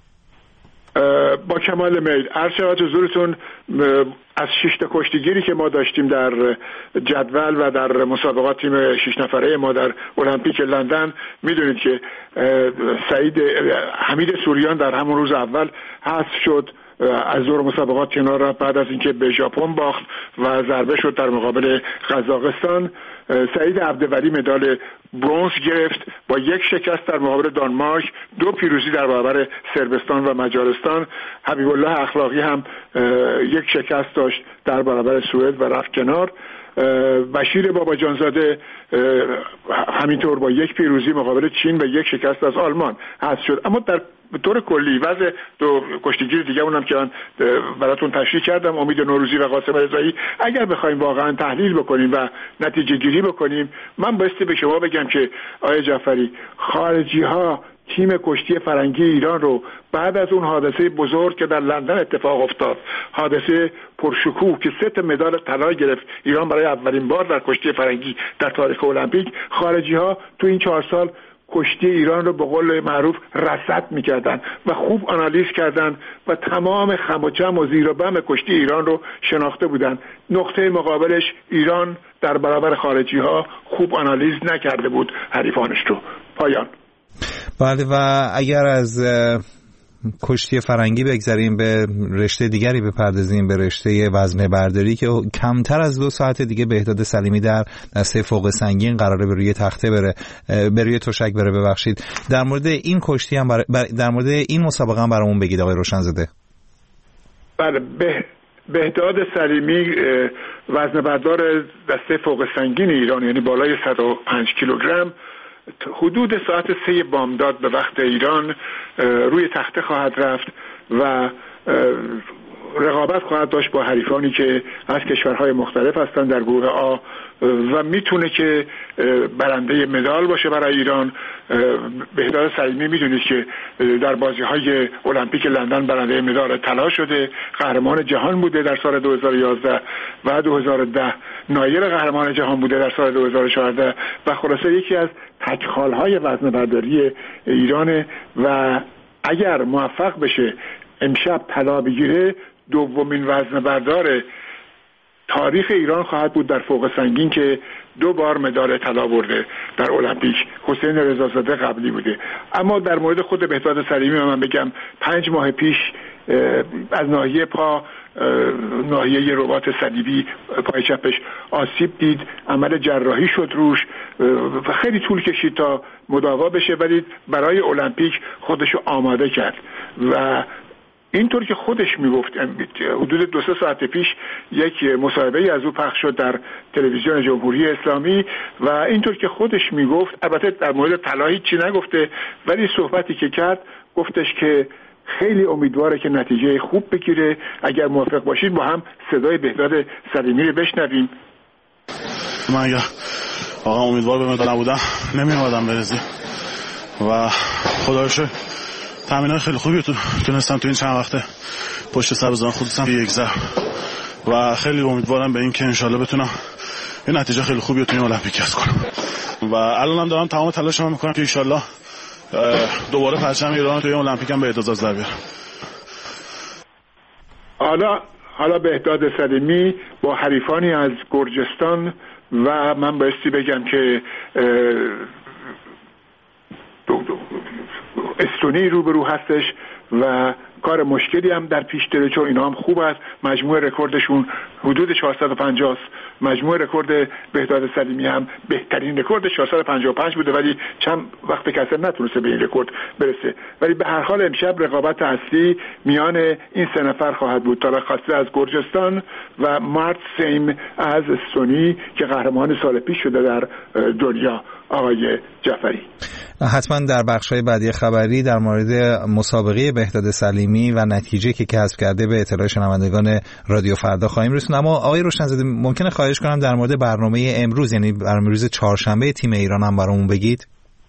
با کمال میل. عرض شود حضورتون از شش تا کشتیگیری که ما داشتیم در جدول و در مسابقات تیم شش نفره ما در المپیک لندن، میدونید که سعید حمید سوریان در همون روز اول حذف شد، از دور مسابقات کنار رفت بعد از اینکه به ژاپن باخت و ضربه شد در مقابل قزاقستان. سعید عبدولی مدال برنز گرفت با یک شکست در مقابل دانمارک، دو پیروزی در برابر صربستان و مجارستان. حبیب الله اخلاقی هم یک شکست داشت در برابر سوئد و رفت کنار. بشیر بابا جانزاده همینطور با یک پیروزی مقابل چین و یک شکست از آلمان حذف شد. اما در به طور کلی وضع دو کشتیگیر دیگه اونم که من براتون تشریح کردم، امید نوروزی و قاسم رضایی، اگر بخوایم واقعا تحلیل بکنیم و نتیجه گیری بکنیم، من بایستی به شما بگم که آقای جعفری، خارجی ها تیم کشتی فرنگی ایران رو بعد از اون حادثه بزرگ که در لندن اتفاق افتاد، حادثه پرشکوه که سه تا مدال طلا گرفت ایران برای اولین بار در کشتی فرنگی در تاریخ المپیک، خارجی ها تو این چهار سال کشتی ایران رو به قول معروف رصد میکردن و خوب آنالیز کردن و تمام خم و جم و زیر و بم کشتی ایران رو شناخته بودن. نقطه مقابلش ایران در برابر خارجی ها خوب آنالیز نکرده بود حریفانش رو. پایان. بله، و اگر از کشتی فرنگی بگذاریم به رشته دیگری بپردازیم، به رشته وزنه برداری که کمتر از دو ساعت دیگه بهداد سلیمی در دسته فوق سنگین قراره به روی تخته بره، به روی تشک بره ببخشید. در مورد این کشتی هم بر... در مورد این مسابقه هم برامون بگید آقای روشنزاده. بله، به بهداد سلیمی وزنه بردار دسته فوق سنگین ایران، یعنی بالای صد و پنج کیلوگرم، حدود ساعت سه بامداد به وقت ایران روی تخته خواهد رفت و رقابت خواهد داشت با حریفانی که از کشورهای مختلف هستند در گروه آ و میتونه که برنده مدال باشه برای ایران. بهداد سلیمی میدونید که در بازی‌های المپیک لندن برنده مدال طلا شده، قهرمان جهان بوده در سال دو هزار و یازده و دو هزار و ده نایل قهرمان جهان بوده در سال دو هزار و چهارده و خلاصه یکی از تک‌خال‌های وزنه برداری ایرانه و اگر موفق بشه امشب طلا بگیره دومین وزنه بردار تاریخ ایران خواهد بود در فوق سنگین که دو بار مدال طلا برده در المپیک. حسین رضازاده قبلی بوده. اما در مورد خود بهداد سلیمی من بگم پنج ماه پیش از ناحیه پا، ناحیه رباط صلیبی پای چپش آسیب دید، عمل جراحی شد روش و خیلی طول کشید تا مداوا بشه، ولی برای المپیک خودشو آماده کرد و اینطور که خودش میگفت حدود دو سه ساعت پیش یک مصاحبه از او پخش شد در تلویزیون جمهوری اسلامی و اینطور که خودش میگفت، البته در مورد طلا هیچی نگفته، ولی صحبتی که کرد گفتش که خیلی امیدواره که نتیجه خوب بگیره. اگر موافق باشید با هم صدای بهداد سلیمی رو بشنویم. من اگر آقا امیدوار به مدال نبودم نمی اومدم برزی و خدا رو شکر تامینای خیلی خوبی تو تونستم تو این چند وقته پشت سر بزنم، خصوصا یک ضرب و خیلی امیدوارم به این که انشالله بتونم این نتیجه خیلی خوبی رو تو این المپیک کسب کنم و الانم دارم تمام تلاشمو میکنم که انشالله دوباره پرچم ایران توی المپیک هم به اعتزاز در بیارم. حالا حالا بهداد سلیمی با حریفانی از گرجستان و من بایستی بگم که استونی روبرو هستش و کار مشکلی هم در پیش داره، چون اینا هم خوب است. مجموع رکوردشون حدود چهارصد و پنجاه است. مجموع رکورد بهداد سلیمی هم بهترین رکورد چهارصد و پنجاه و پنج بوده، ولی چند وقت کسر نتونسته به این رکورد برسه. ولی به هر حال امشب رقابت اصلی میان این سه نفر خواهد بود، تارق خاسته از گرجستان و مارت سیم از استونی که قهرمان سال پیش شده در دنیا. آقای جعفری، حتما در بخش‌های بعدی خبری در مورد مسابقه بهداد سلیمی و نتیجه که کسب کرده به اطلاع شنوندگان رادیو فردا خواهیم رسوند. اما آقای روشنزاده ممکنه خواهش کنم در مورد برنامه امروز، یعنی برنامه روز چهارشنبه تیم ایران هم برامون بگید؟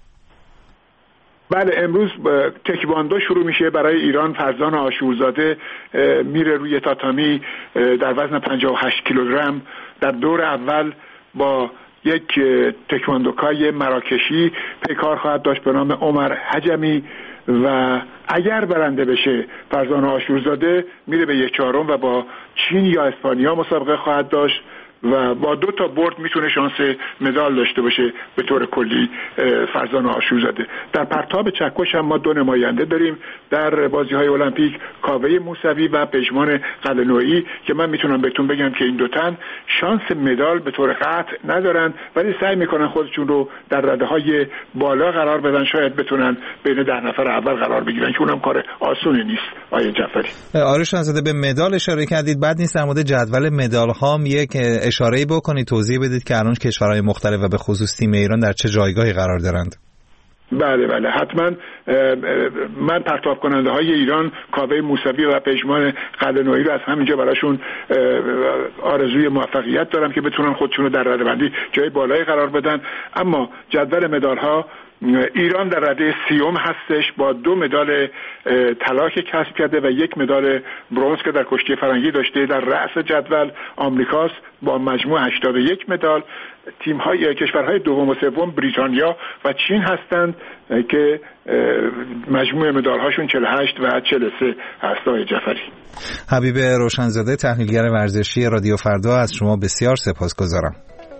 بله، امروز تکواندو شروع میشه برای ایران. فرزان آشورزاده میره روی تاتامی در وزن پنجاه و هشت کیلوگرم. در دور اول با یک تکواندوکای مراکشی پیکار خواهد داشت به نام عمر حجمی و اگر برنده بشه فرزان آشورزاده میره به یک چهارم و با چین یا اسپانیا مسابقه خواهد داشت و با دو تا برد میتونه شانس مدال داشته باشه به طور کلی فرزان آشورزاده. در پرتاب چکش هم ما دو نماینده داریم در بازی‌های المپیک، کاوه موسوی و پژمان قلعه‌نویی که من میتونم بهتون بگم که این دو تن شانس مدال به طور قطع ندارن، ولی سعی میکنن خودشون رو در رده‌های بالا قرار بدن، شاید بتونن بین ده نفر اول قرار بگیرن که اونم کار آسونی نیست. آیه جعفری، آقای شاهزاده به مدال اشاره کردید، بعد نیست در مورد جدول مدال‌ها یک اشاره‌ای بکنید، توضیح بدید که الان کشورهای مختلف و به خصوص تیم ایران در چه جایگاهی قرار دارند؟ بله بله حتما. من پرتاب کننده های ایران کاوه موسوی و پژمان قلعه‌نویی رو از همینجا براشون آرزوی موفقیت دارم که بتونن خودشون رو در رده‌بندی جای بالایی قرار بدن. اما جدول مدال ها ایران در رده سیوم هستش با دو مدال طلا که کسب کرده و یک مدال برنز که در کشتی فرنگی داشته. در رأس جدول آمریکاست با مجموع هشتاد و یک مدال. تیم‌های کشورهای دوم و سوم بریتانیا و چین هستند که مجموع مدال‌هاشون چهل و هشت و چهل و سه هست. آقای جعفری. حبیب روشنزاده، تحلیلگر ورزشی رادیو فردا، از شما بسیار سپاسگزارم.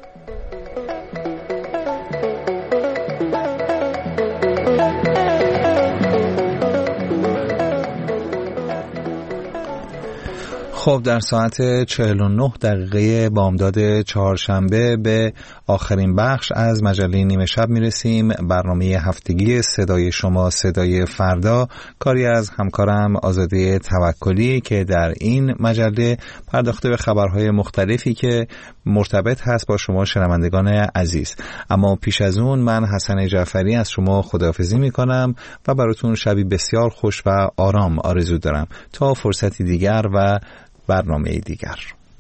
خب در ساعت چهل و نه دقیقه بامداد چهارشنبه به آخرین بخش از مجله نیمه شب میرسیم. برنامه هفتگی صدای شما صدای فردا، کاری از همکارم آزاده توکلی که در این مجله پرداخته به خبرهای مختلفی که مرتبط هست با شما شنوندگان عزیز. اما پیش از اون من حسن جعفری از شما خداحافظی میکنم و براتون شبی بسیار خوش و آرام آرزو دارم تا فرصتی دیگر و برنامه دیگر.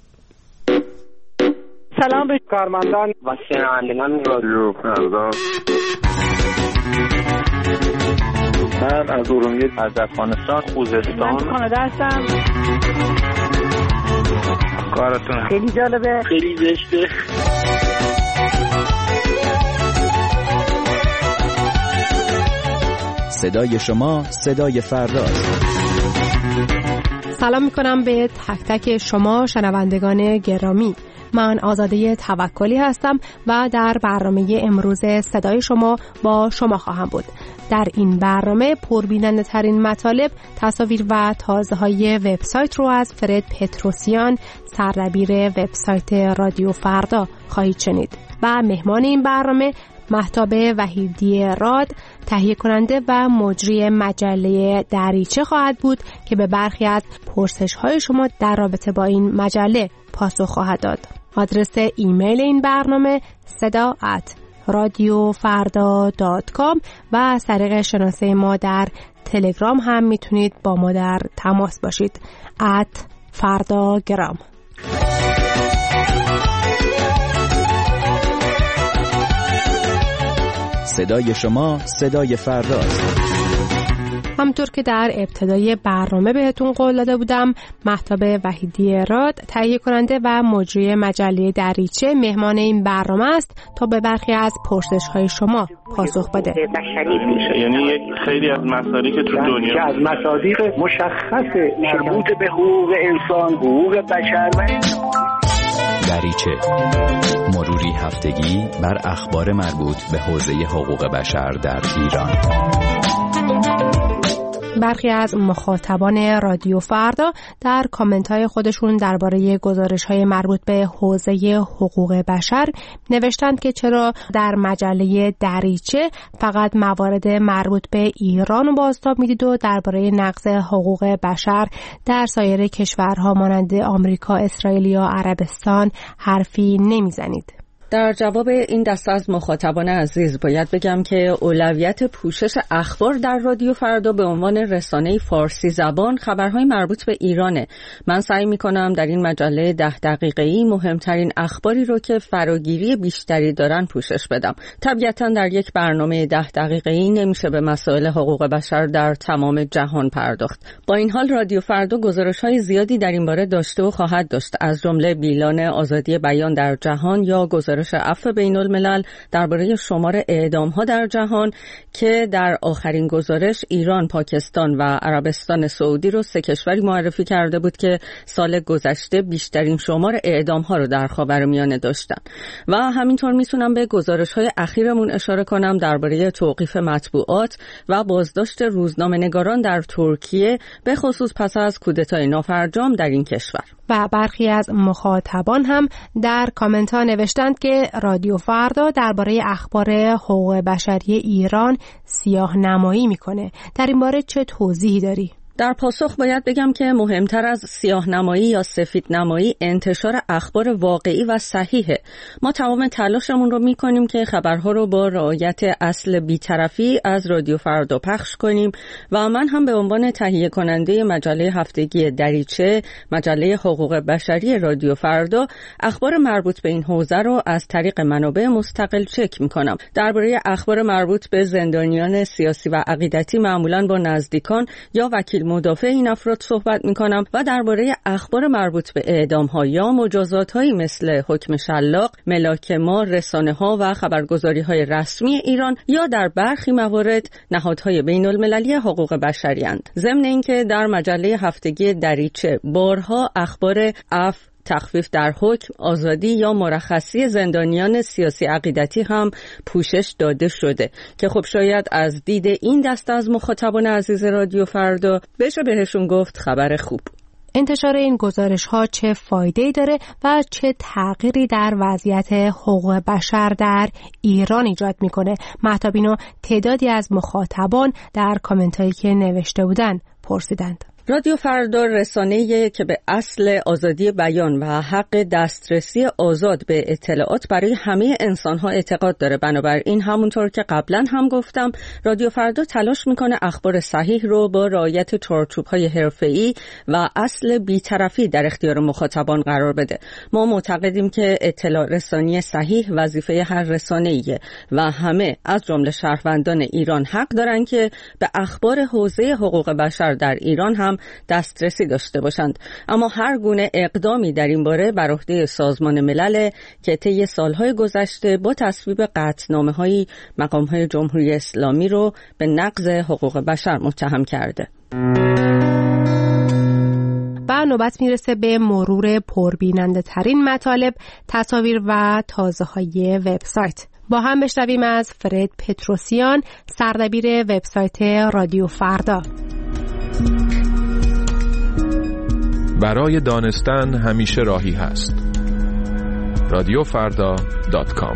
سلام به کارمندان و شنوندگان رادیو فردا. من از ارومیه، از افغانستان، خوزستان، من کانادا هستم. کارتون خیلی جالبه، خیلی زشته. صدای شما صدای فرداست. سلام میکنم به تک تک شما شنوندگان گرامی. من آزاده توکلی هستم و در برنامه امروز صدای شما با شما خواهم بود. در این برنامه پربیننده ترین مطالب، تصاویر و تازه های وبسایت رو از فرد پتروسیان، سردبیر وبسایت رادیو فردا خواهید شنید. و مهمان این برنامه مهتاب وحیدی راد، تهیه کننده و مجری مجله دریچه خواهد بود که به برخی از پرسش های شما در رابطه با این مجله پاسخ خواهد داد. آدرس ایمیل این برنامه صدا ات رادیو فردا دات کام و از طریق شناسه ما در تلگرام هم میتونید با ما در تماس باشید. ات فردا گرام. صدای شما صدای فرداست. همطور که در ابتدای برنامه بهتون قول داده بودم، مهتاب وحیدی راد، تهیه کننده و مجری مجله دریچه، مهمان این برنامه است تا به برخی از پرسش های شما پاسخ بده. یعنی یک خیلی از مصادیق تو دنیا از مصادیق مشخص مربوط به حقوق انسان، حقوق بشر و دریچه، مروری هفتگی بر اخبار مربوط به حوزه حقوق بشر در ایران. برخی از مخاطبان رادیو فردا در کامنت های خودشون درباره گزارش های مربوط به حوزه حقوق بشر نوشتند که چرا در مجله دریچه فقط موارد مربوط به ایران رو بازتاب میدید و درباره نقض حقوق بشر در سایر کشورها مانند آمریکا، اسرائیل یا عربستان حرفی نمیزنید. در جواب این دسته از مخاطبان عزیز باید بگم که اولویت پوشش اخبار در رادیو فردا به عنوان رسانه فارسی زبان خبرهای مربوط به ایرانه. من سعی میکنم در این مجله ده دقیقه‌ای مهمترین اخباری رو که فراگیری بیشتری دارن پوشش بدم. طبیعتاً در یک برنامه ده دقیقه‌ای نمیشه به مسائل حقوق بشر در تمام جهان پرداخت. با این حال رادیو فردا گزارش‌های زیادی در این باره داشته و خواهد داشت، از جمله بیلان آزادی بیان در جهان یا گزارش عفو بین الملل درباره شمار اعدام‌ها در جهان که در آخرین گزارش ایران، پاکستان و عربستان سعودی رو سه کشوری معرفی کرده بود که سال گذشته بیشترین شمار اعدام‌ها رو در خاورمیانه داشتن. و همینطور میتونم به گزارش‌های اخیرمون اشاره کنم درباره توقیف مطبوعات و بازداشت روزنامه‌نگاران در ترکیه، به خصوص پس از کودتای نافرجام در این کشور. و برخی از مخاطبان هم در کامنت ها نوشتند که رادیو فردا درباره اخبار حقوق بشری ایران سیاه نمایی میکنه. در این باره چه توضیحی داری؟ در پاسخ باید بگم که مهمتر از سیاه نمایی یا سفید نمایی انتشار اخبار واقعی و صحیحه. ما تمام تلاشمون رو میکنیم که خبرها رو با رعایت اصل بی‌طرفی از رادیو فردا پخش کنیم و من هم به عنوان تهیه کننده مجله هفتگی دریچه، مجله حقوق بشری رادیو فردا، اخبار مربوط به این حوزه رو از طریق منابع مستقل چک میکنم. درباره اخبار مربوط به زندانیان سیاسی و عقیدتی معمولاً با نزدیکان یا وکیل مدافع این افراد صحبت میکنم و درباره اخبار مربوط به اعدام‌ها یا مجازات‌هایی مثل حکم شلاق، ملاکم‌ها، رسانه‌ها و خبرگزاری‌های رسمی ایران یا در برخی موارد نهادهای بین‌المللی حقوق بشری اند. ضمن اینکه در مجله هفتگی دریچه بارها اخبار عفو، تخفیف در حکم، آزادی یا مرخصی زندانیان سیاسی عقیدتی هم پوشش داده شده که خب شاید از دید این دسته از مخاطبان عزیز رادیو فردا بشه بهشون گفت خبر خوب. انتشار این گزارش ها چه فایده‌ای داره و چه تغییری در وضعیت حقوق بشر در ایران ایجاد میکنه؟ مهتاب اینو تعدادی از مخاطبان در کامنت هایی که نوشته بودن پرسیدند. رادیو فردا رسانه‌ای که به اصل آزادی بیان و حق دسترسی آزاد به اطلاعات برای همه انسان‌ها اعتقاد داره. بنابراین همونطور که قبلا هم گفتم، رادیو فردا تلاش میکنه اخبار صحیح رو با رعایت چارچوب‌های حرفه‌ای و اصل بی‌طرفی در اختیار مخاطبان قرار بده. ما معتقدیم که اطلاع رسانی صحیح وظیفه هر رسانه‌ایه و همه از جمله شهروندان ایران حق دارن که به اخبار حوزه حقوق بشر در ایران هم دسترسی داشته باشند. اما هر گونه اقدامی در این باره بر عهده سازمان ملل که طی سالهای گذشته با تصویب قطعنامه‌های مقام‌های جمهوری اسلامی رو به نقض حقوق بشر متهم کرده. و نوبت میرسه به مرور پربیننده ترین مطالب، تصاویر و تازه های وبسایت. با هم بشنویم از فرد پتروسیان، سردبیر وبسایت رادیو فردا. برای دانستن همیشه راهی هست. رادیو فردا دات کام.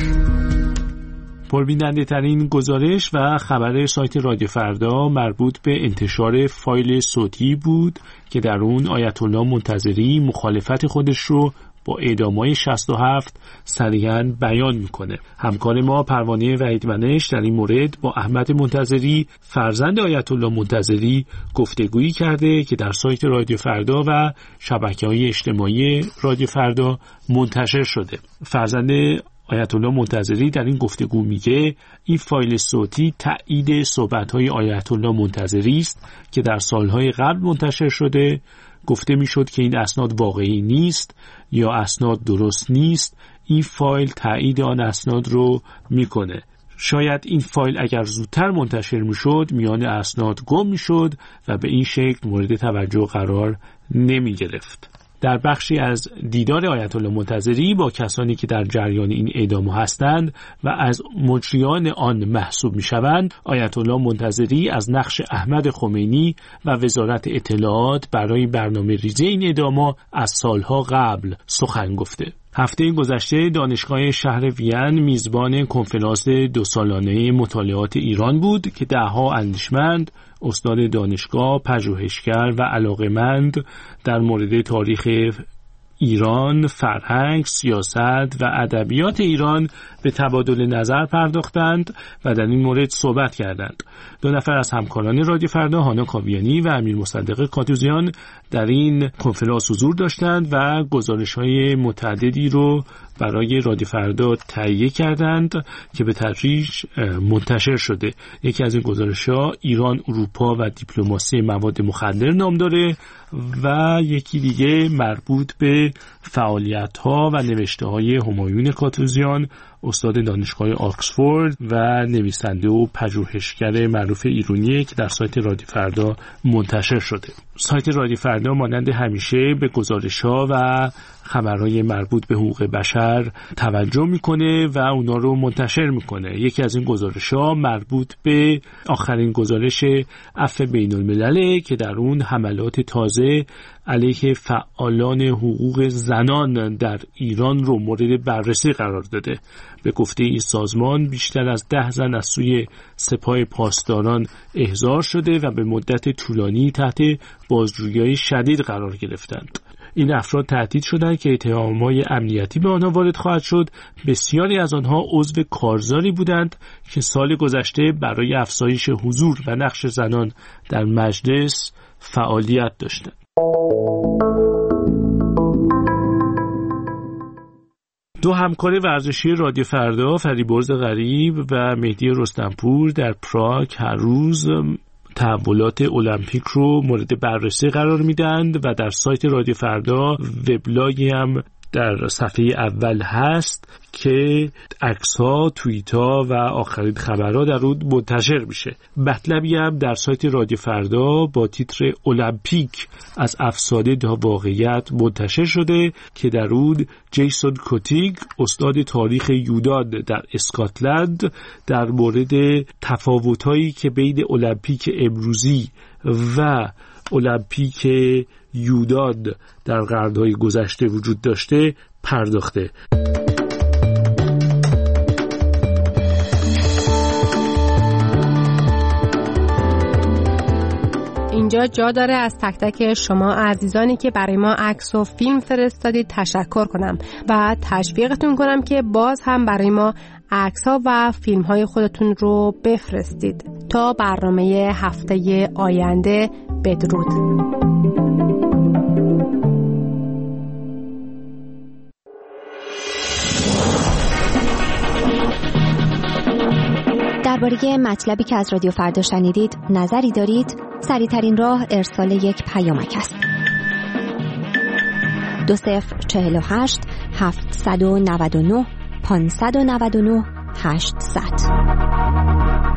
پربیننده ترین گزارش و خبر سایت رادیو فردا مربوط به انتشار فایل صوتی بود که در اون آیت الله منتظری مخالفت خودش رو با اعدام‌های شصت و هفت صریحاً بیان میکنه. همکار ما پروانه وحیدمنش در این مورد با احمد منتظری فرزند آیت الله منتظری گفتگویی کرده که در سایت رادیو فردا و شبکه‌های اجتماعی رادیو فردا منتشر شده. فرزند آیت الله منتظری در این گفتگو میگه این فایل صوتی تایید صحبت‌های آیت الله منتظری است که در سالهای قبل منتشر شده. گفته میشد که این اسناد واقعی نیست یا اسناد درست نیست. این فایل تایید آن اسناد رو میکنه. شاید این فایل اگر زودتر منتشر میشد میان اسناد گم میشد و به این شکل مورد توجه قرار نمی گرفت. در بخشی از دیدار آیت الله منتظری با کسانی که در جریان این اعدام هستند و از مجریان آن محسوب میشوند، آیت الله منتظری از نقش احمد خمینی و وزارت اطلاعات برای برنامه ریزی این اعدام از سالها قبل سخن گفته. هفته گذشته دانشگاه شهر وین میزبان کنفرانس دو سالانه مطالعات ایران بود که دهها اندیشمند، استاد دانشگاه، پژوهشگر و علاقه‌مند در مورد تاریخ ایران، فرهنگ، سیاست و ادبیات ایران به تبادل نظر پرداختند و در این مورد صحبت کردند. دو نفر از همکاران رادیو فردا، هانا کاویانی و امیر مصدق کاتوزیان، در این کنفرانس حضور داشتند و گزارش‌های متعددی رو برای رادیو فردا تهیه کردند که به تدریج منتشر شده. یکی از این گزارش‌ها ایران، اروپا و دیپلماسی مواد مخدر نام داره و یکی دیگه مربوط به فعالیت‌ها و نوشته‌های همایون کاتوزیان، استاد دانشگاه آکسفورد و نویسنده و پژوهشگر معروف ایرانیه که در سایت رادیو فردا منتشر شده. سایت رادیو فردا مانند همیشه به گزارش‌ها و خبرهای مربوط به حقوق بشر توجه میکنه و اونا رو منتشر میکنه. یکی از این گزارش‌ها مربوط به آخرین گزارش عفو بین الملل که در اون حملات تازه علیه فعالان حقوق زنان در ایران رو مورد بررسی قرار داده. به گفته این سازمان بیشتر از ده زن از سوی سپاه پاسداران احضار شده و به مدت طولانی تحت بازجویی شدید قرار گرفتند. این افراد تهدید شدند که اتهامات امنیتی به آنها وارد خواهد شد. بسیاری از آنها عضو کارزاری بودند که سال گذشته برای افزایش حضور و نقش زنان در مجلس فعالیت داشتند. دو همکار ورزشی رادیو فردا، فریبرز غریب و مهدی رستمپور، در پراگ هر روز تحولات المپیک رو مورد بررسی قرار میدند و در سایت رادیو فردا وبلاگی هم در صفحه اول هست که عکس‌ها، توییت‌ها و آخرین خبرها در اون منتشر میشه. مطلبی هم در سایت رادیو فردا با تیتر المپیک از افسانه تا واقعیت منتشر شده که در اون جیسون کوتیگ، استاد تاریخ یونان در اسکاتلند، در مورد تفاوت‌هایی که بین المپیک امروزی و المپیک یونان در قرن‌های گذشته وجود داشته پرداخته. اینجا جا داره از تک تک شما عزیزانی که برای ما عکس و فیلم فرستادید تشکر کنم و تشویقتون کنم که باز هم برای ما عکس‌ها و فیلم‌های خودتون رو بفرستید. تا برنامه هفته آینده، بدرود. درباره مطلبی که از رادیو فردا شنیدید نظری دارید؟ سریع‌ترین راه ارسال یک پیامک است. دو صفر چهل و هشت هفتصد و نود و نه پانصد و نود و نه هشتصد.